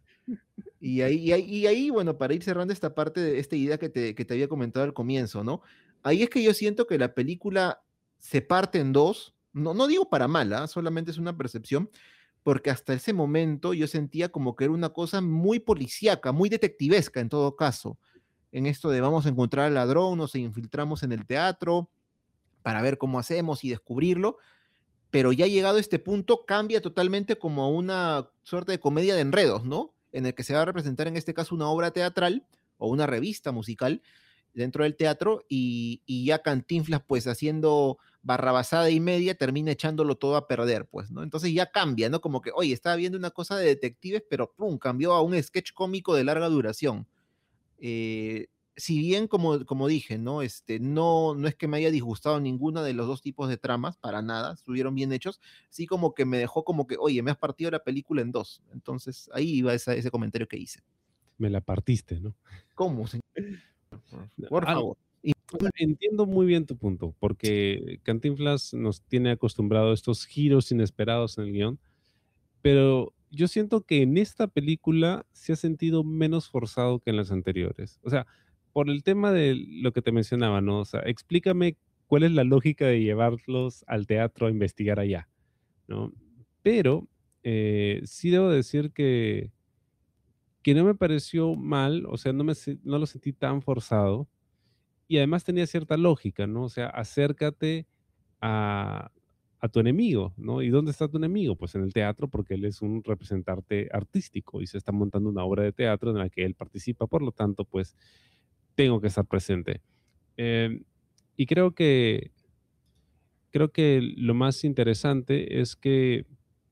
Y ahí, y ahí, y ahí, bueno, para ir cerrando esta parte de esta idea que te, que te había comentado al comienzo, ¿no? Ahí es que yo siento que la película se parte en dos, no, no digo para mala, solamente es una percepción, porque hasta ese momento yo sentía como que era una cosa muy policíaca, muy detectivesca en todo caso, en esto de vamos a encontrar al ladrón, nos infiltramos en el teatro para ver cómo hacemos y descubrirlo, pero ya llegado a este punto cambia totalmente como a una suerte de comedia de enredos, ¿no? En el que se va a representar en este caso una obra teatral o una revista musical dentro del teatro y, y ya Cantinflas pues haciendo barrabasada y media termina echándolo todo a perder, pues, ¿no? Entonces ya cambia, ¿no? Como que, oye, estaba viendo una cosa de detectives, pero ¡pum! Cambió a un sketch cómico de larga duración. Eh, si bien, como, como dije, ¿no? Este, no, no es que me haya disgustado ninguna de los dos tipos de tramas, para nada, estuvieron bien hechos, sí como que me dejó como que, oye, me has partido la película en dos. Entonces, ahí iba esa- ese comentario que hice. Me la partiste, ¿no? ¿Cómo, señor? Por Al- favor. Y o sea, entiendo muy bien tu punto, porque Cantinflas nos tiene acostumbrado a estos giros inesperados en el guión, pero yo siento que en esta película se ha sentido menos forzado que en las anteriores. O sea, por el tema de lo que te mencionaba, ¿no? O sea, explícame cuál es la lógica de llevarlos al teatro a investigar allá, ¿no? Pero eh, sí debo decir que, que no me pareció mal, o sea, no, me, se- no lo sentí tan forzado y además tenía cierta lógica, ¿no? O sea, acércate a, a tu enemigo, ¿no? ¿Y dónde está tu enemigo? Pues en el teatro, porque él es un representante artístico y se está montando una obra de teatro en la que él participa, por lo tanto, pues tengo que estar presente. Eh, y creo que, creo que lo más interesante es que,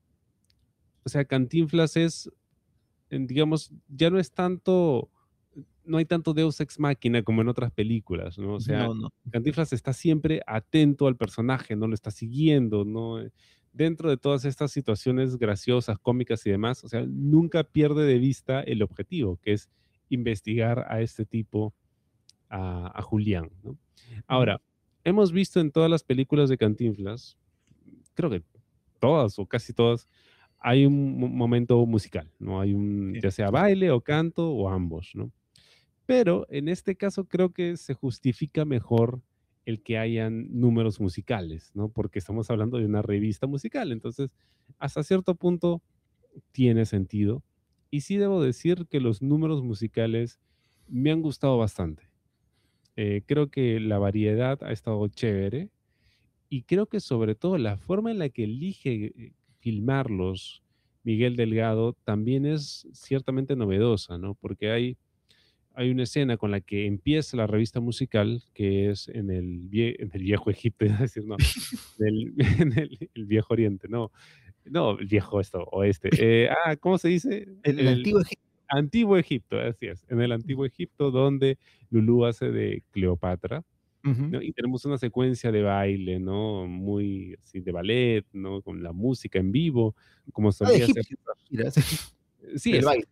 o sea, Cantinflas es, en- digamos, ya no es tanto, no hay tanto Deus ex machina como en otras películas, ¿no? O sea, no, no. Cantinflas está siempre atento al personaje, no lo está siguiendo, ¿no? Eh, Dentro de todas estas situaciones graciosas, cómicas y demás, o sea, nunca pierde de vista el objetivo, que es investigar a este tipo, a, a Julián, ¿no? Ujú. Ahora, hemos visto en todas las películas de Cantinflas, creo que todas o casi todas, hay un mo- momento musical, ¿no? Hay un, Sí. ya sea baile o canto o ambos, ¿no? Pero en este caso creo que se justifica mejor el que hayan números musicales, ¿no? Porque estamos hablando de una revista musical, entonces hasta cierto punto tiene sentido. Y sí debo decir que los números musicales me han gustado bastante. Eh, creo que la variedad ha estado chévere y creo que sobre todo la forma en la que elige eh, filmarlos Miguel Delgado también es ciertamente novedosa, ¿no? Porque hay hay una escena con la que empieza la revista musical, que es en el, vie- en el viejo Egipto, iba a decir, no, en el, en el- el viejo Oriente, no, no, el viejo esto, oeste. Eh, ah, ¿cómo se dice? El, En el el antiguo Egipto. antiguo Egipto, así es, en el antiguo Egipto, donde Lulú hace de Cleopatra, Ujú. ¿no? Y tenemos una secuencia de baile, ¿no? Muy así de ballet, ¿no? Con la música en vivo, como Ah, de solía ser. egipcio. Mira, sí, Sí, del baile. exacto.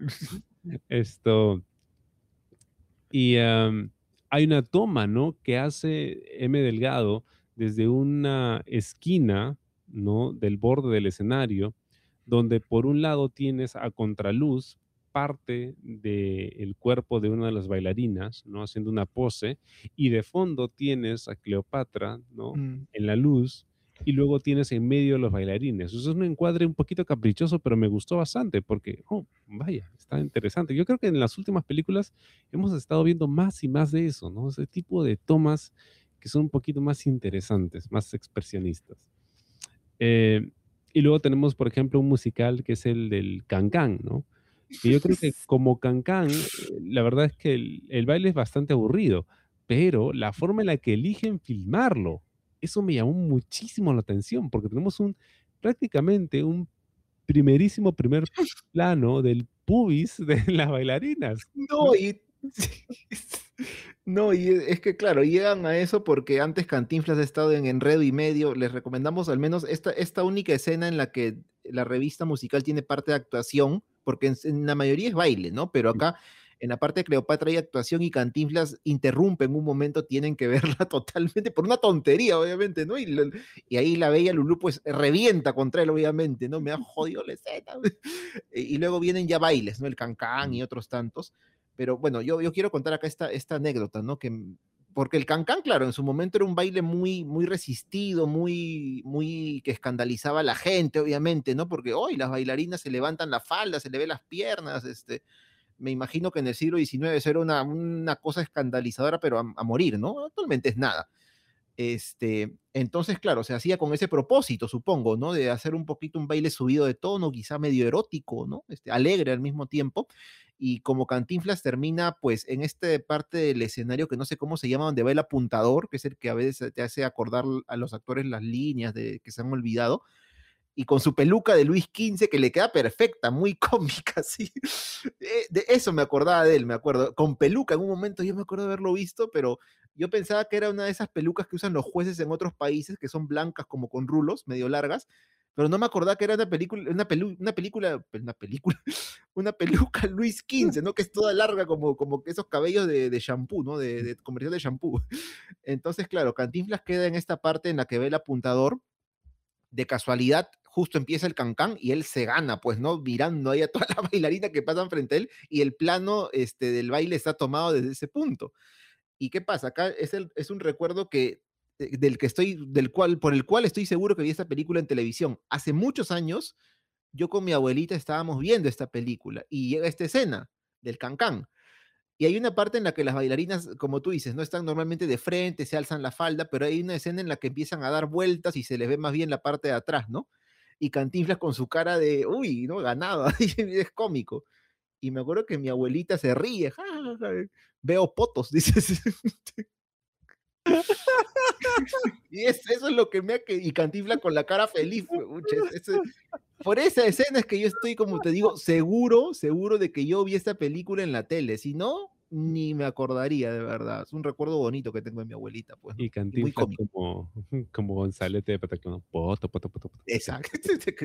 Esto. Y am, hay una toma, ¿no? Que hace M. Delgado desde una esquina, ¿no? Del borde del escenario, donde por un lado tienes a contraluz parte del cuerpo de una de las bailarinas, ¿no? Haciendo una pose, y de fondo tienes a Cleopatra, ¿no? Mm. En la luz, y luego tienes en medio a los bailarines. Eso es un encuadre un poquito caprichoso, pero me gustó bastante porque, oh, vaya, está interesante. Yo creo que en las últimas películas hemos estado viendo más y más de eso, ¿no? Ese tipo de tomas que son un poquito más interesantes, más expresionistas. Eh, y luego tenemos, por ejemplo, un musical que es el del Cancán, ¿no? Que yo creo que como Cancán, eh, la verdad es que el, el baile es bastante aburrido, pero la forma en la que eligen filmarlo, eso me llamó muchísimo la atención, porque tenemos un prácticamente un primerísimo primer plano del pubis de las bailarinas, No, ¿no? y no, y e es que claro, llegan a eso porque antes Cantinflas ha estado en Enredo y Medio. Les recomendamos al menos esta esta única escena en la que la revista musical tiene parte de actuación, porque en s en la mayoría es baile, ¿no? Pero acá, en la parte de Cleopatra hay actuación y Cantinflas interrumpe en un momento, tienen que verla totalmente por una tontería, obviamente, ¿no? Y l y ahí la bella Lulú, pues, revienta contra él, obviamente, ¿no? Me ha jodido la escena. Y luego vienen ya bailes, ¿no? El Cancán y otros tantos. Pero bueno, yo, yo quiero contar acá esta, esta anécdota, ¿no? Que, mm, porque el cancán, claro, en su momento era un baile muy, muy resistido, muy, muy que escandalizaba a la gente, obviamente, ¿no? Porque hoy las bailarinas se levantan la falda, se le ve las piernas, este, me imagino que en el siglo diecinueve eso era una, una cosa escandalizadora, pero a, a morir, ¿no? Actualmente es nada. Este, entonces, claro, se hacía con ese propósito, supongo, ¿no? De hacer un poquito un baile subido de tono, quizá medio erótico, ¿no? Este, alegre al mismo tiempo. Y como Cantinflas termina, pues, en esta parte del escenario que no sé cómo se llama, donde va el apuntador, que es el que a veces te hace acordar a los actores las líneas de, que se han olvidado, y con su peluca de Luis quince que le queda perfecta, muy cómica, sí. Eh, De eso me acordaba de él, me acuerdo. Con peluca en un momento yo me acuerdo de haberlo visto, pero yo pensaba que era una de esas pelucas que usan los jueces en otros países, que son blancas como con rulos, medio largas, pero no me acordaba que era una película, una, pelu, una película, una película, una peluca Luis quince, ¿no? Que es toda larga como, como que esos cabellos de, de shampoo, ¿no? De, de comercial de shampoo. Entonces, claro, Cantinflas queda en esta parte en la que ve el apuntador, de casualidad justo empieza el cancán y él se gana, pues, ¿no? Mirando ahí a toda la bailarina que pasan frente a él y el plano este, del baile está tomado desde ese punto. ¿Y qué pasa? Acá es, el, es un recuerdo que eh, del que estoy, del cual, por el cual estoy seguro que vi esta película en televisión. Hace muchos años, yo con mi abuelita estábamos viendo esta película y llega esta escena del cancán. Y hay una parte en la que las bailarinas, como tú dices, no están normalmente de frente, se alzan la falda, pero hay una escena en la que empiezan a dar vueltas y se les ve más bien la parte de atrás, ¿no? Y Cantinflas con su cara de, uy, ¿no? Ganado, es cómico. Y me acuerdo que mi abuelita se ríe, ja, ja, ja, veo potos, dices. Y es, eso es lo que me ha que y Cantinflas con la cara feliz, pucha, es- es- por esa escena es que yo estoy, como te digo, seguro, seguro de que yo vi esta película en la tele. Si no, ni me acordaría, de verdad. Es un recuerdo bonito que tengo de mi abuelita, pues, Y ¿no? Y muy Cantinflas cómico. como, como Gonzalete de Pataclown. Poto, poto, poto, poto. Exacto.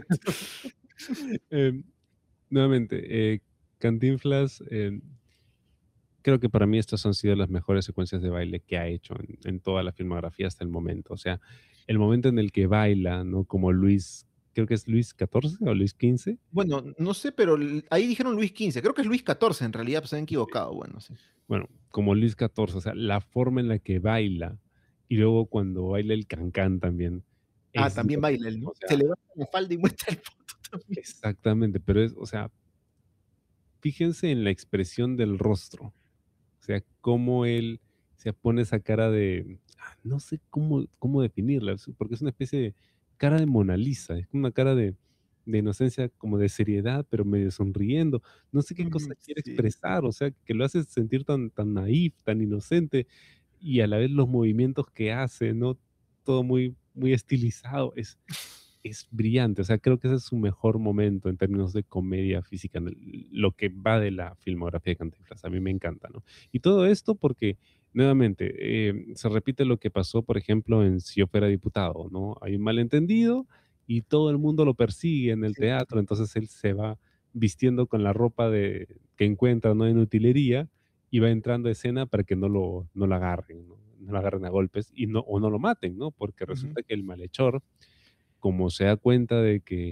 Eh, nuevamente, eh, Cantinflas, eh, creo que para mí estas han sido las mejores secuencias de baile que ha hecho en, en toda la filmografía hasta el momento. O sea, el momento en el que baila, ¿no? Como Luis, creo que es Luis catorce o Luis quince. Bueno, no sé, pero l- ahí dijeron Luis quince. Creo que es Luis catorce en realidad, pues se han equivocado. Bueno, sí. Bueno, como Luis catorce, o sea, la forma en la que baila y luego cuando baila el cancán también Ah, es también loco. baila él, ¿no? O Se sea, levanta la falda y muestra el poto también. exactamente, pero es, o sea, fíjense en la expresión del rostro, o sea, cómo él se pone esa cara de, ah, no sé cómo, cómo definirla, es- porque es una especie de cara de Mona Lisa, es como una cara de, de inocencia, como de seriedad, pero medio sonriendo, no sé qué cosa Ujú, quiere sí. expresar, o sea, que lo hace sentir tan, tan naif, tan inocente, y a la vez los movimientos que hace, ¿no? Todo muy, muy estilizado, es, es brillante, o sea, creo que ese es su mejor momento en términos de comedia física, en el- lo que va de la filmografía de Cantinflas, a mí me encanta, ¿no? Y todo esto porque, nuevamente, eh, se repite lo que pasó, por ejemplo, en Si yo fuera diputado, ¿no? Hay un malentendido y todo el mundo lo persigue en el Sí. teatro, entonces él se va vistiendo con la ropa de, que encuentra, ¿no? En utilería y va entrando a escena para que no lo, no lo agarren, ¿no? No lo agarren a golpes y no, o no lo maten, ¿no? Porque Ujú. resulta que el malhechor, como se da cuenta de que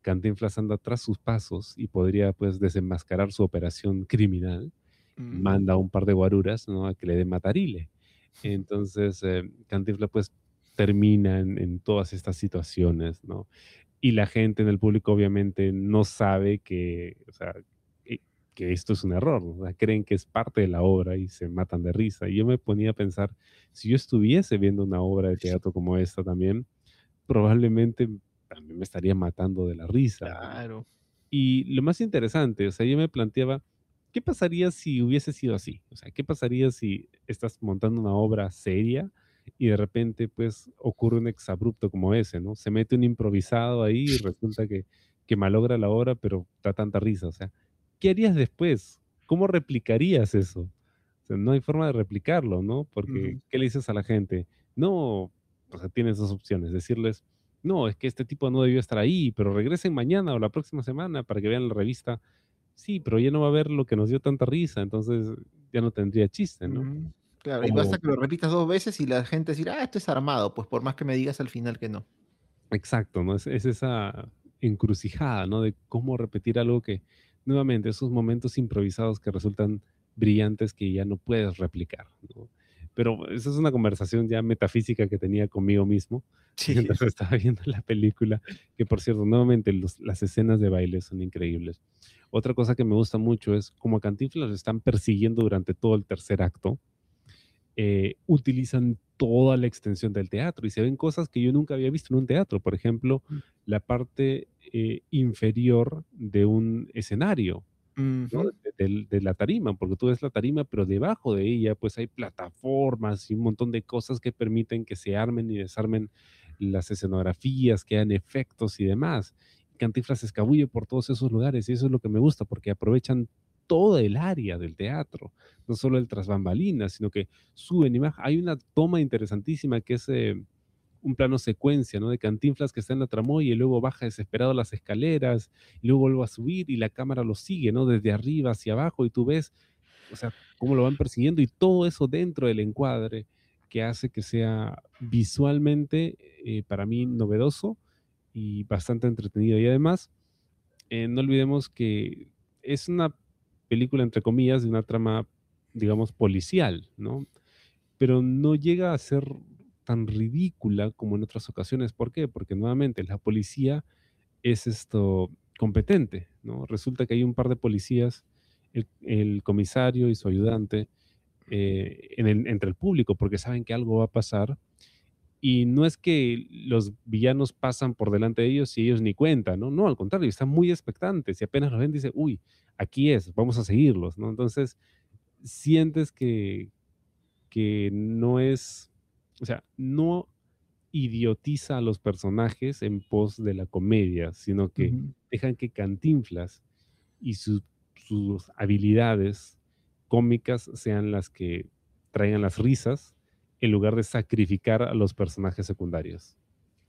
Cantinflas anda tras sus pasos y podría pues desenmascarar su operación criminal, Mm. manda a un par de guaruras, ¿no? A que le den matarile. Entonces, eh, Cantinflas pues termina en, en todas estas situaciones, ¿no? Y la gente en el público obviamente no sabe que, o sea, que, que esto es un error, ¿no? O sea, creen que es parte de la obra y se matan de risa. Y yo me ponía a pensar, si yo estuviese viendo una obra de teatro como esta también, probablemente también me estaría matando de la risa. Claro. Y lo más interesante, o sea, yo me planteaba, ¿qué pasaría si hubiese sido así? O sea, ¿qué pasaría si estás montando una obra seria y de repente, pues, ocurre un exabrupto como ese, ¿no? Se mete un improvisado ahí y resulta que, que malogra la obra, pero da tanta risa. O sea, ¿qué harías después? ¿Cómo replicarías eso? O sea, no hay forma de replicarlo, ¿no? Porque, Ujú. ¿qué le dices a la gente? No, o sea, tienes dos opciones, decirles, no, es que este tipo no debió estar ahí, pero regresen mañana o la próxima semana para que vean la revista. Sí, pero ya no va a ver lo que nos dio tanta risa, entonces ya no tendría chiste, ¿no? Ujú. Claro, y O basta que lo repitas dos veces y la gente decir: "Ah, esto es armado", pues, por más que me digas al final que no. exacto, ¿no? Es, es esa encrucijada, ¿no? De cómo repetir algo que, nuevamente, esos momentos improvisados que resultan brillantes que ya no puedes replicar, ¿no? Pero esa es una conversación ya metafísica que tenía conmigo mismo Sí. mientras estaba viendo la película, que por cierto, nuevamente, los- las escenas de baile son increíbles. Otra cosa que me gusta mucho es como a Cantinflas lo están persiguiendo durante todo el tercer acto, eh, utilizan toda la extensión del teatro y se ven cosas que yo nunca había visto en un teatro. Por ejemplo, la parte eh, inferior de un escenario, ¿no? Ujú. De, del- de la tarima, porque tú ves la tarima, pero debajo de ella pues hay plataformas y un montón de cosas que permiten que se armen y desarmen las escenografías, que hagan efectos y demás. Cantinflas se escabulle por todos esos lugares y eso es lo que me gusta porque aprovechan toda el área del teatro, no solo el tras bambalinas, sino que suben y bajan. Hay una toma interesantísima que es eh, un plano secuencia, ¿no? De Cantinflas que está en la tramoya y luego baja desesperado las escaleras, y luego vuelve a subir y la cámara lo sigue, ¿no? Desde arriba hacia abajo y tú ves, o sea, cómo lo van persiguiendo y todo eso dentro del encuadre que hace que sea visualmente eh, para mí novedoso y bastante entretenido. Y además, eh, no olvidemos que es una película, entre comillas, de una trama, digamos, policial, ¿no? Pero no llega a ser tan ridícula como en otras ocasiones. ¿Por qué? Porque nuevamente la policía es esto competente, ¿no? Resulta que hay un par de policías, el, el comisario y su ayudante, eh, en el- entre el público, porque saben que algo va a pasar. Y no es que los villanos pasan por delante de ellos y ellos ni cuentan, ¿no? No, al contrario, están muy expectantes y apenas los ven, dice, uy, aquí es, vamos a seguirlos, ¿no? Entonces, sientes que, que no es, o sea, no idiotiza a los personajes en pos de la comedia, sino que Ujú. dejan que Cantinflas y sus sus habilidades cómicas sean las que traigan las risas, en lugar de sacrificar a los personajes secundarios.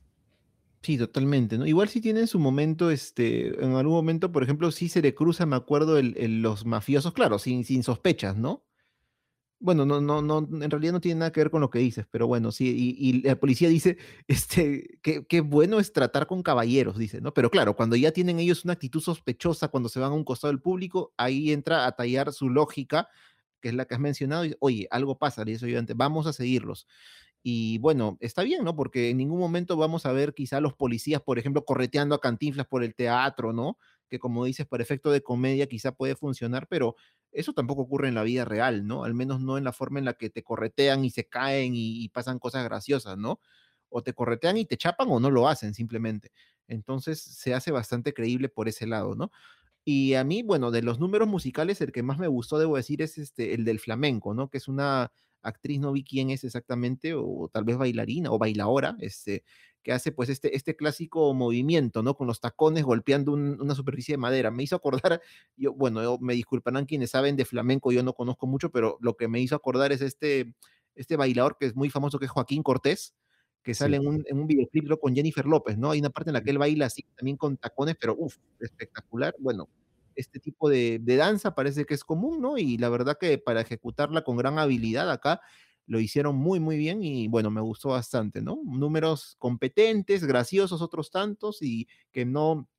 Sí, totalmente, ¿no? Igual sí tiene su momento, este, en algún momento, por ejemplo, sí se le cruza, me acuerdo, el el los mafiosos, claro, sin sin sospechas, ¿no? Bueno, no no no, en realidad no tiene nada que ver con lo que dices, pero bueno, sí, y y la policía dice, este, que qué bueno es tratar con caballeros, dice, ¿no? Pero claro, cuando ya tienen ellos una actitud sospechosa, cuando se van a un costado del público, ahí entra a tallar su lógica, que es la que has mencionado, y oye, algo pasa, le dice su ayudante, vamos a seguirlos. Y bueno, está bien, ¿no? Porque en ningún momento vamos a ver quizá los policías, por ejemplo, correteando a Cantinflas por el teatro, ¿no? Que como dices, por efecto de comedia quizá puede funcionar, pero eso tampoco ocurre en la vida real, ¿no? Al menos no en la forma en la que te corretean y se caen y, y pasan cosas graciosas, ¿no? O te corretean y te chapan o no lo hacen simplemente. Entonces se hace bastante creíble por ese lado, ¿no? Y a mí, bueno, de los números musicales, el que más me gustó, debo decir, es este, el del flamenco, ¿no? Que es una actriz, no vi quién es exactamente, o tal vez bailarina o bailaora, este, que hace pues este, este clásico movimiento, ¿no? Con los tacones golpeando un- una superficie de madera. Me hizo acordar, yo, bueno, yo- me disculparán quienes saben de flamenco, yo no conozco mucho, pero lo que me hizo acordar es este, este bailador que es muy famoso, que es Joaquín Cortés, que sale Sí. en un, en un videoclip creo, con Jennifer López, ¿no? Hay una parte en la que él baila así, también con tacones, pero uff, espectacular. Bueno, este tipo de, de danza parece que es común, ¿no? Y la verdad que para ejecutarla con gran habilidad acá lo hicieron muy, muy bien y bueno, me gustó bastante, ¿no? Números competentes, graciosos, otros tantos y que no,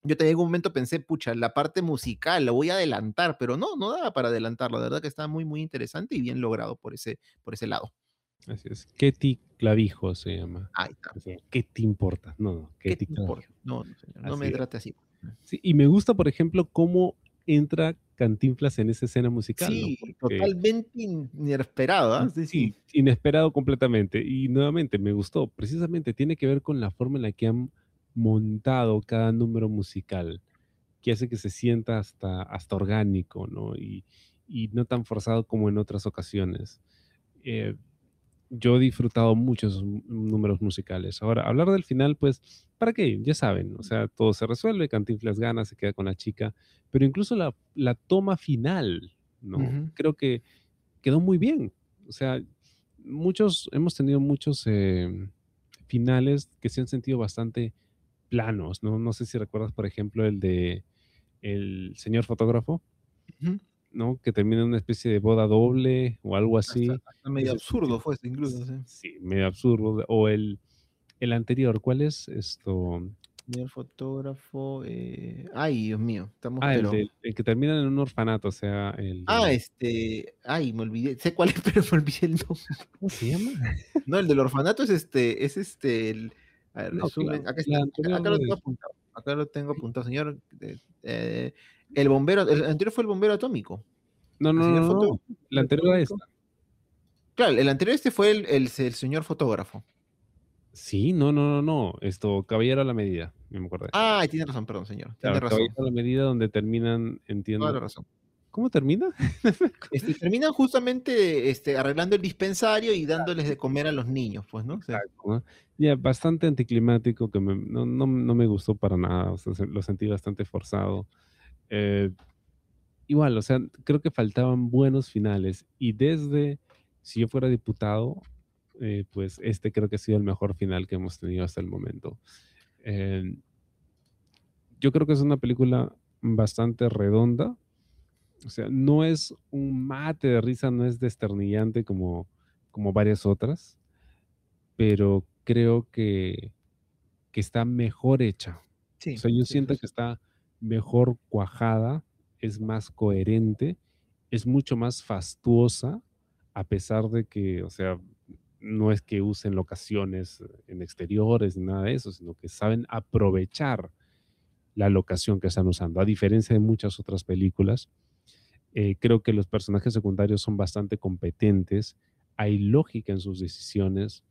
Yo también en un momento pensé, pucha, la parte musical la voy a adelantar, pero no, no daba para adelantarlo. La verdad que está muy, muy interesante y bien logrado por ese, por ese lado. Así es. Ketty Clavijo se llama. Ahí está. O sea, ¿qué te importa? No, no, ¿Qué Ketty te importa? Clavijo. No, no, señor, no Así me es. trate así. Sí, y me gusta, por ejemplo, cómo entra Cantinflas en esa escena musical, ¿no? Sí, Porque totalmente inesperado, ¿ah? Sí, sí, sí. inesperado completamente. Y nuevamente, me gustó. Precisamente tiene que ver con la forma en la que han montado cada número musical, que hace que se sienta hasta, hasta orgánico, ¿no? Y, y no tan forzado como en otras ocasiones. Eh, yo he disfrutado muchos números musicales. Ahora, hablar del final, pues, ¿para qué? Ya saben, o sea, todo se resuelve, Cantinflas gana, se queda con la chica, pero incluso la, la toma final, ¿no? Ujú. Creo que quedó muy bien. O sea, muchos, hemos tenido muchos eh, finales que se han sentido bastante planos, ¿no? No sé si recuerdas, por ejemplo, el de El señor fotógrafo, Ujú. ¿no? Que termina en una especie de boda doble o algo Hasta, así. hasta medio Ese absurdo sentido. fue eso, incluso, sí. Sí, medio absurdo. O el, el anterior, ¿cuál es esto? Señor fotógrafo, eh, ay, Dios mío, estamos, Ah, el, pero, del- el que termina en un orfanato, o sea, el ah, de... este, ay, me olvidé, sé cuál es, pero me olvidé el nombre. ¿Cómo se llama? No, el del orfanato es este, es este, el, a ver, No, resumen, claro. acá está, La acá, anterior acá lo no tengo es... apuntado, acá lo tengo apuntado, señor, eh, eh, el bombero, el anterior fue el bombero atómico, No, el no, señor no, no. fotógrafo, La el anterior a atómico. esta. Claro, el anterior este fue el, el, el señor fotógrafo. Sí, no, no, no, no. Esto, Caballero a la medida, me acordé. Ah, tiene razón, perdón, señor, tiene Claro, Caballero razón, a la medida donde terminan, toda entiendo. la razón. ¿Cómo termina? Este, terminan justamente este, arreglando el dispensario y dándoles de comer a los niños, pues, ¿no? O sea, Exacto, ¿no? Ya, bastante anticlimático que me- no, no, no me gustó para nada, o sea, se- lo sentí bastante forzado. Eh, igual, o sea, creo que faltaban buenos finales y desde, si yo fuera diputado, eh, pues este creo que ha sido el mejor final que hemos tenido hasta el momento. Eh, yo creo que es una película bastante redonda, o sea, no es un mate de risa, no es desternillante como, como varias otras, pero creo que que está mejor hecha. O sí, sea, yo sí, eso siento que sí. está mejor cuajada, es más coherente, es mucho más fastuosa, a pesar de que, o sea, no es que usen locaciones en exteriores ni nada de eso, sino que saben aprovechar la locación que están usando. A diferencia de muchas otras películas, eh, creo que los personajes secundarios son bastante competentes, hay lógica en sus decisiones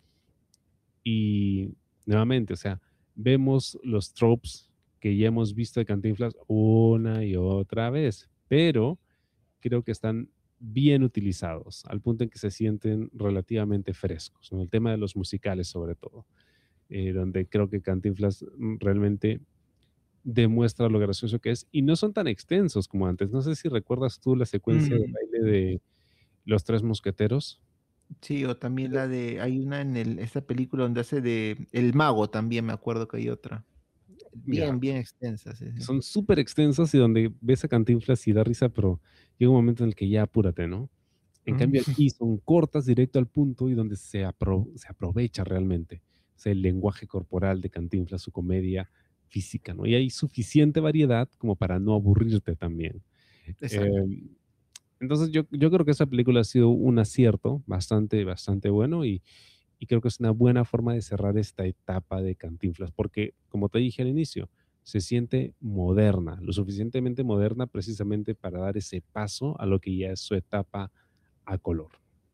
y nuevamente, o sea, vemos los tropes que ya hemos visto de Cantinflas una y otra vez, pero creo que están bien utilizados, al punto en que se sienten relativamente frescos, ¿no? El tema de los musicales sobre todo, eh, donde creo que Cantinflas mm, realmente demuestra lo gracioso que es y no son tan extensos como antes. No sé si recuerdas tú la secuencia de Mm, baile de Los Tres Mosqueteros. sí, o también la de, hay una en el, esta película donde hace de El Mago también, me acuerdo que hay otra. Ya, Bien, bien extensa, sí, sí. son súper extensas y donde ves a Cantinflas y da risa, pero llega un momento en el que ya apúrate, ¿no? En Mm, cambio aquí son cortas, directo al punto y donde se, apro- se aprovecha realmente, o sea, el lenguaje corporal de Cantinflas, su comedia física, ¿no? Y hay suficiente variedad como para no aburrirte también. exacto. Eh, entonces yo, yo creo que esa película ha sido un acierto bastante, bastante bueno y, y creo que es una buena forma de cerrar esta etapa de Cantinflas, porque como te dije al inicio, se siente moderna, lo suficientemente moderna precisamente para dar ese paso a lo que ya es su etapa a color.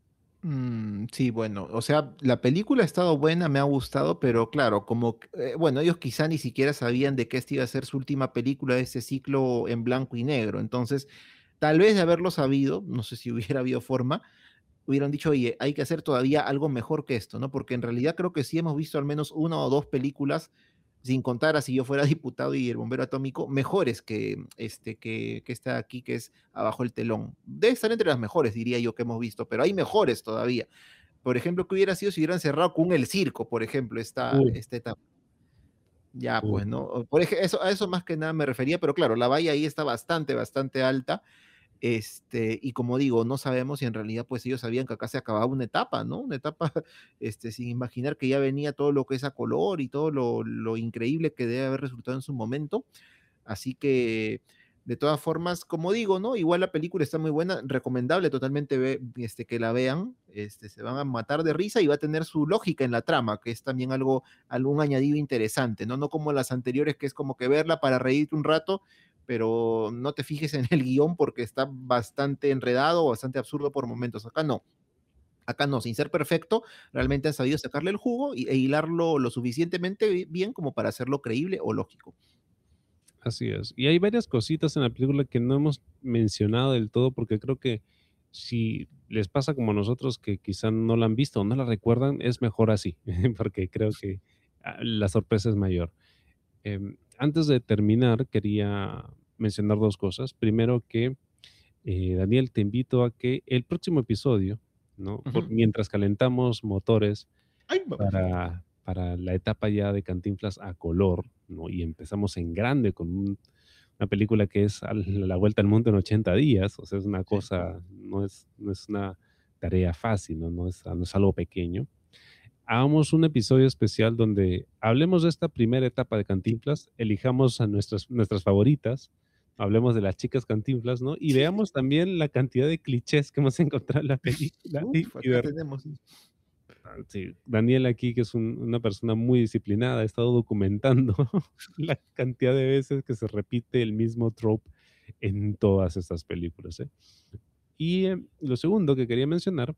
Mm, sí, bueno, o sea, la película ha estado buena, me ha gustado, pero claro, como, que, eh, bueno, ellos quizá ni siquiera sabían de que esta iba a ser su última película de ese ciclo en blanco y negro, entonces, tal vez de haberlo sabido, no sé si hubiera habido forma, hubieran dicho, oye, hay que hacer todavía algo mejor que esto, ¿no? Porque en realidad creo que sí hemos visto al menos una o dos películas, sin contar a Si yo fuera diputado y El bombero atómico, mejores que este que, que está aquí, que es Abajo el telón. Debe estar entre las mejores, diría yo, que hemos visto, pero hay mejores todavía. Por ejemplo, ¿qué hubiera sido si hubieran cerrado con El Circo, por ejemplo, esta, Uh, esta etapa? Ya, uh, pues, ¿no? Por ej- eso, a eso más que nada me refería, pero claro, la valla ahí está bastante, bastante alta, este, y como digo, no sabemos si en realidad pues ellos sabían que acá se acababa una etapa, ¿no? Una etapa, este, sin imaginar que ya venía todo lo que es a color y todo lo, lo increíble que debe haber resultado en su momento. Así que, de todas formas, como digo, ¿no? Igual la película está muy buena, recomendable totalmente ve- este, que la vean, este, se van a matar de risa y va a tener su lógica en la trama, que es también algo, algún añadido interesante, ¿no? No como las anteriores, que es como que verla para reírte un rato, pero no te fijes en el guión porque está bastante enredado o bastante absurdo por momentos. Acá no. Acá no, sin ser perfecto, realmente han sabido sacarle el jugo y, e hilarlo lo suficientemente bi- bien como para hacerlo creíble o lógico. Así es. Y hay varias cositas en la película que no hemos mencionado del todo porque creo que si les pasa como a nosotros que quizá no la han visto o no la recuerdan, es mejor así, porque creo que ah, la sorpresa es mayor. Em, antes de terminar, quería mencionar dos cosas. Primero que, eh, Daniel, te invito a que el próximo episodio, ¿no? Por- Ujú. mientras calentamos motores Ay, mamacita. para, para la etapa ya de Cantinflas a color, ¿no? Y empezamos en grande con un- una película que es al- La Vuelta al Mundo en ochenta días, o sea, es una Sí. cosa, no es, no es una tarea fácil, ¿no? No es, no es algo pequeño. Hagamos un episodio especial donde hablemos de esta primera etapa de Cantinflas, elijamos a nuestras, nuestras favoritas, hablemos de las chicas Cantinflas, ¿no? Y veamos también la cantidad de clichés que hemos encontrado en la película y, Uf, y acá de tenemos. Ah, sí, Daniel aquí, que es un- una persona muy disciplinada, ha estado documentando la cantidad de veces que se repite el mismo trope en todas estas películas, ¿eh? Y eh, lo segundo que quería mencionar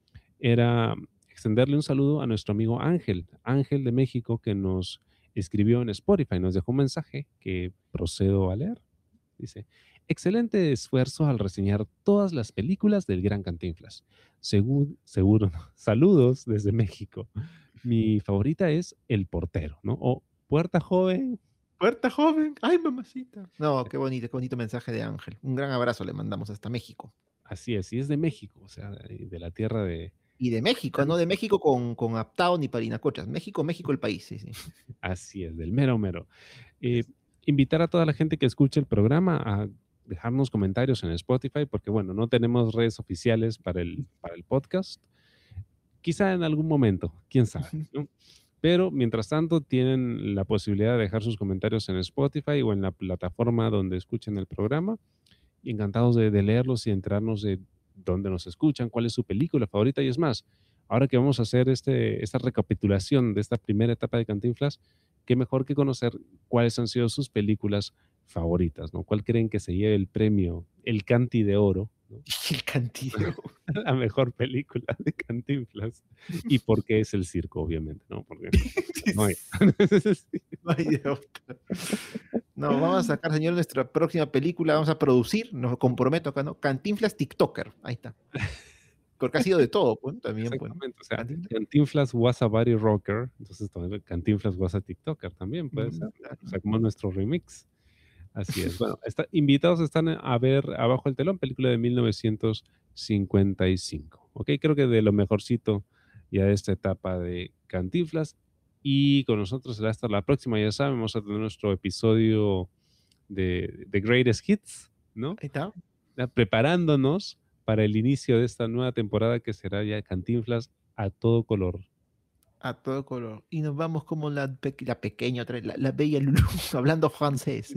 era extenderle un saludo a nuestro amigo Ángel, Ángel de México, que nos escribió en Spotify, nos dejó un mensaje que procedo a leer. Dice, excelente esfuerzo al reseñar todas las películas del Gran Cantinflas. Seguro, seguro, ¿no? Saludos desde México. Mi favorita es El Portero, ¿no? O Puerta Joven. Puerta joven. Ay, mamacita. No, qué bonito, qué bonito mensaje de Ángel. Un gran abrazo le mandamos hasta México. Así es, y es de México, o sea, de de la tierra de... Y de México, no de México con, con Aptao ni Parinacochas. México, México, el país, sí, sí. Así es, del mero mero. Eh, Es- invitar a toda la gente que escuche el programa a dejarnos comentarios en Spotify, porque bueno, no tenemos redes oficiales para el, para el podcast. Quizá en algún momento, quién sabe, ¿no? Pero mientras tanto tienen la posibilidad de dejar sus comentarios en Spotify o en la plataforma donde escuchen el programa. Y encantados de, de leerlos y enterarnos de dónde nos escuchan, cuál es su película favorita. Y es más, ahora que vamos a hacer este, esta recapitulación de esta primera etapa de Cantinflas, qué mejor que conocer cuáles han sido sus películas favoritas, ¿no? ¿Cuál creen que se lleve el premio, el Canti de Oro, ¿no? El cantillo. La mejor película de Cantinflas? Y por qué es el circo, obviamente, ¿no? Porque no hay. No hay de otra. No, vamos a sacar, señor, nuestra próxima película. Vamos a producir, nos comprometo acá, ¿no? Cantinflas TikToker. Ahí está. Porque ha sido de todo, pues, también, pues. ¿No? Exactamente, o sea, Cantinflas. Cantinflas was a body rocker, entonces también Cantinflas was a TikToker también puede ser. Mm, claro. O sea, como nuestro remix. Así es. Bueno, está, invitados están a ver Abajo el telón, película de mil novecientos cincuenta y cinco. Ok, creo que de lo mejorcito ya de esta etapa de Cantinflas. Y con nosotros será hasta la próxima, ya saben, vamos a tener nuestro episodio de, de Greatest Hits, ¿no? Ahí está. Ya preparándonos para el inicio de esta nueva temporada que será ya Cantinflas a todo color. A todo color. Y nos vamos como la, pe- la pequeña, otra vez, la, la bella Lulu, hablando francés.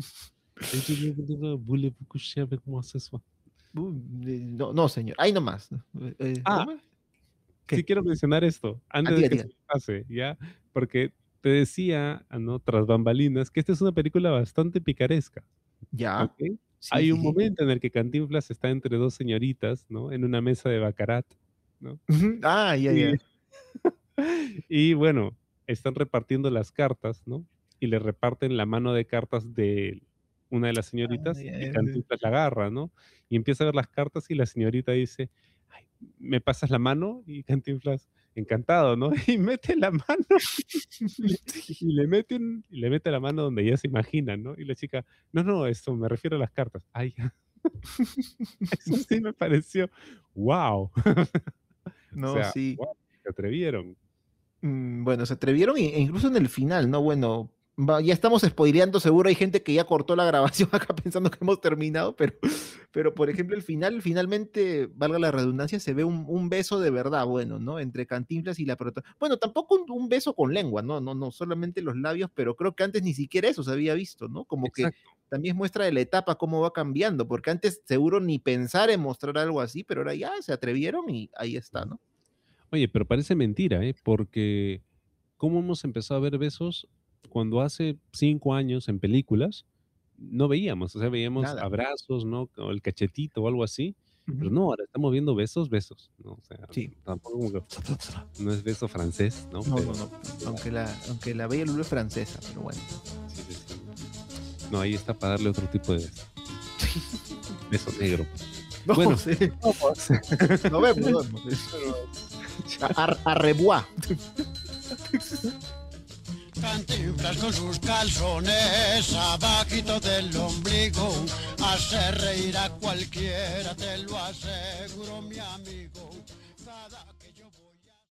Voulez-vous coucher avec moi ce soir? Uh, eh, No, no, señor. Ahí nomás. Eh, eh, Ah, ¿Cómo es? ¿Qué? sí quiero mencionar esto, Ah, antes de diga, que diga. se me pase, ¿ya? Porque te decía, ah, ¿no? Tras bambalinas, que esta es una película bastante picaresca, ¿Ya? ¿ok? Sí, Hay sí, un sí. momento en el que Cantinflas está entre dos señoritas, ¿no? En una mesa de baccarat, ¿no? Ujú. Ah, ya, Y, ya. y bueno, están repartiendo las cartas, ¿no? Y le reparten la mano de cartas de una de las Ah, señoritas ya, y ya, ya. Cantinflas la agarra, ¿no? Y empieza a ver las cartas y la señorita dice, "Ay, ¿me pasas la mano?" Y Cantinflas, encantado, ¿no? Y mete la mano y le, y le meten, y le mete la mano donde ella se imagina, ¿no? Y la chica, no, no, esto me refiero a las cartas. Ay, eso sí me pareció, wow. O No, sea, sí. wow, se atrevieron. Mm, Bueno, se atrevieron e e incluso en el final, ¿no? Bueno, Va, ya estamos spoileando, seguro hay gente que ya cortó la grabación acá pensando que hemos terminado, pero, pero por ejemplo, el final, finalmente, valga la redundancia, se ve un, un beso de verdad, bueno, ¿no? Entre Cantinflas y la protagonista. Bueno, tampoco un, un beso con lengua, ¿no? No, no, solamente los labios, pero creo que antes ni siquiera eso se había visto, ¿no? Como que Exacto. también muestra de la etapa cómo va cambiando, porque antes seguro ni pensar en mostrar algo así, pero ahora ya se atrevieron y ahí está, ¿no? Oye, pero parece mentira, ¿eh? Porque cómo hemos empezado a ver besos cuando hace cinco años en películas no veíamos, o sea, veíamos Nada. abrazos, ¿no? O el cachetito o algo así, pero Ujú. no, ahora estamos viendo besos, besos, ¿no? O sea, Sí. tampoco como que no es beso francés, ¿no? No, Pero no, no. Aunque la, aunque la Bella Lulu es francesa, pero bueno. sí, sí, sí. No, ahí está para darle otro tipo de beso. Beso negro. No, Bueno, sí. Nos vemos, nos vemos. A, a, a revoir. Cantinflas con sus calzones abajito del ombligo, hace reír a cualquiera, te lo aseguro, mi amigo. Cada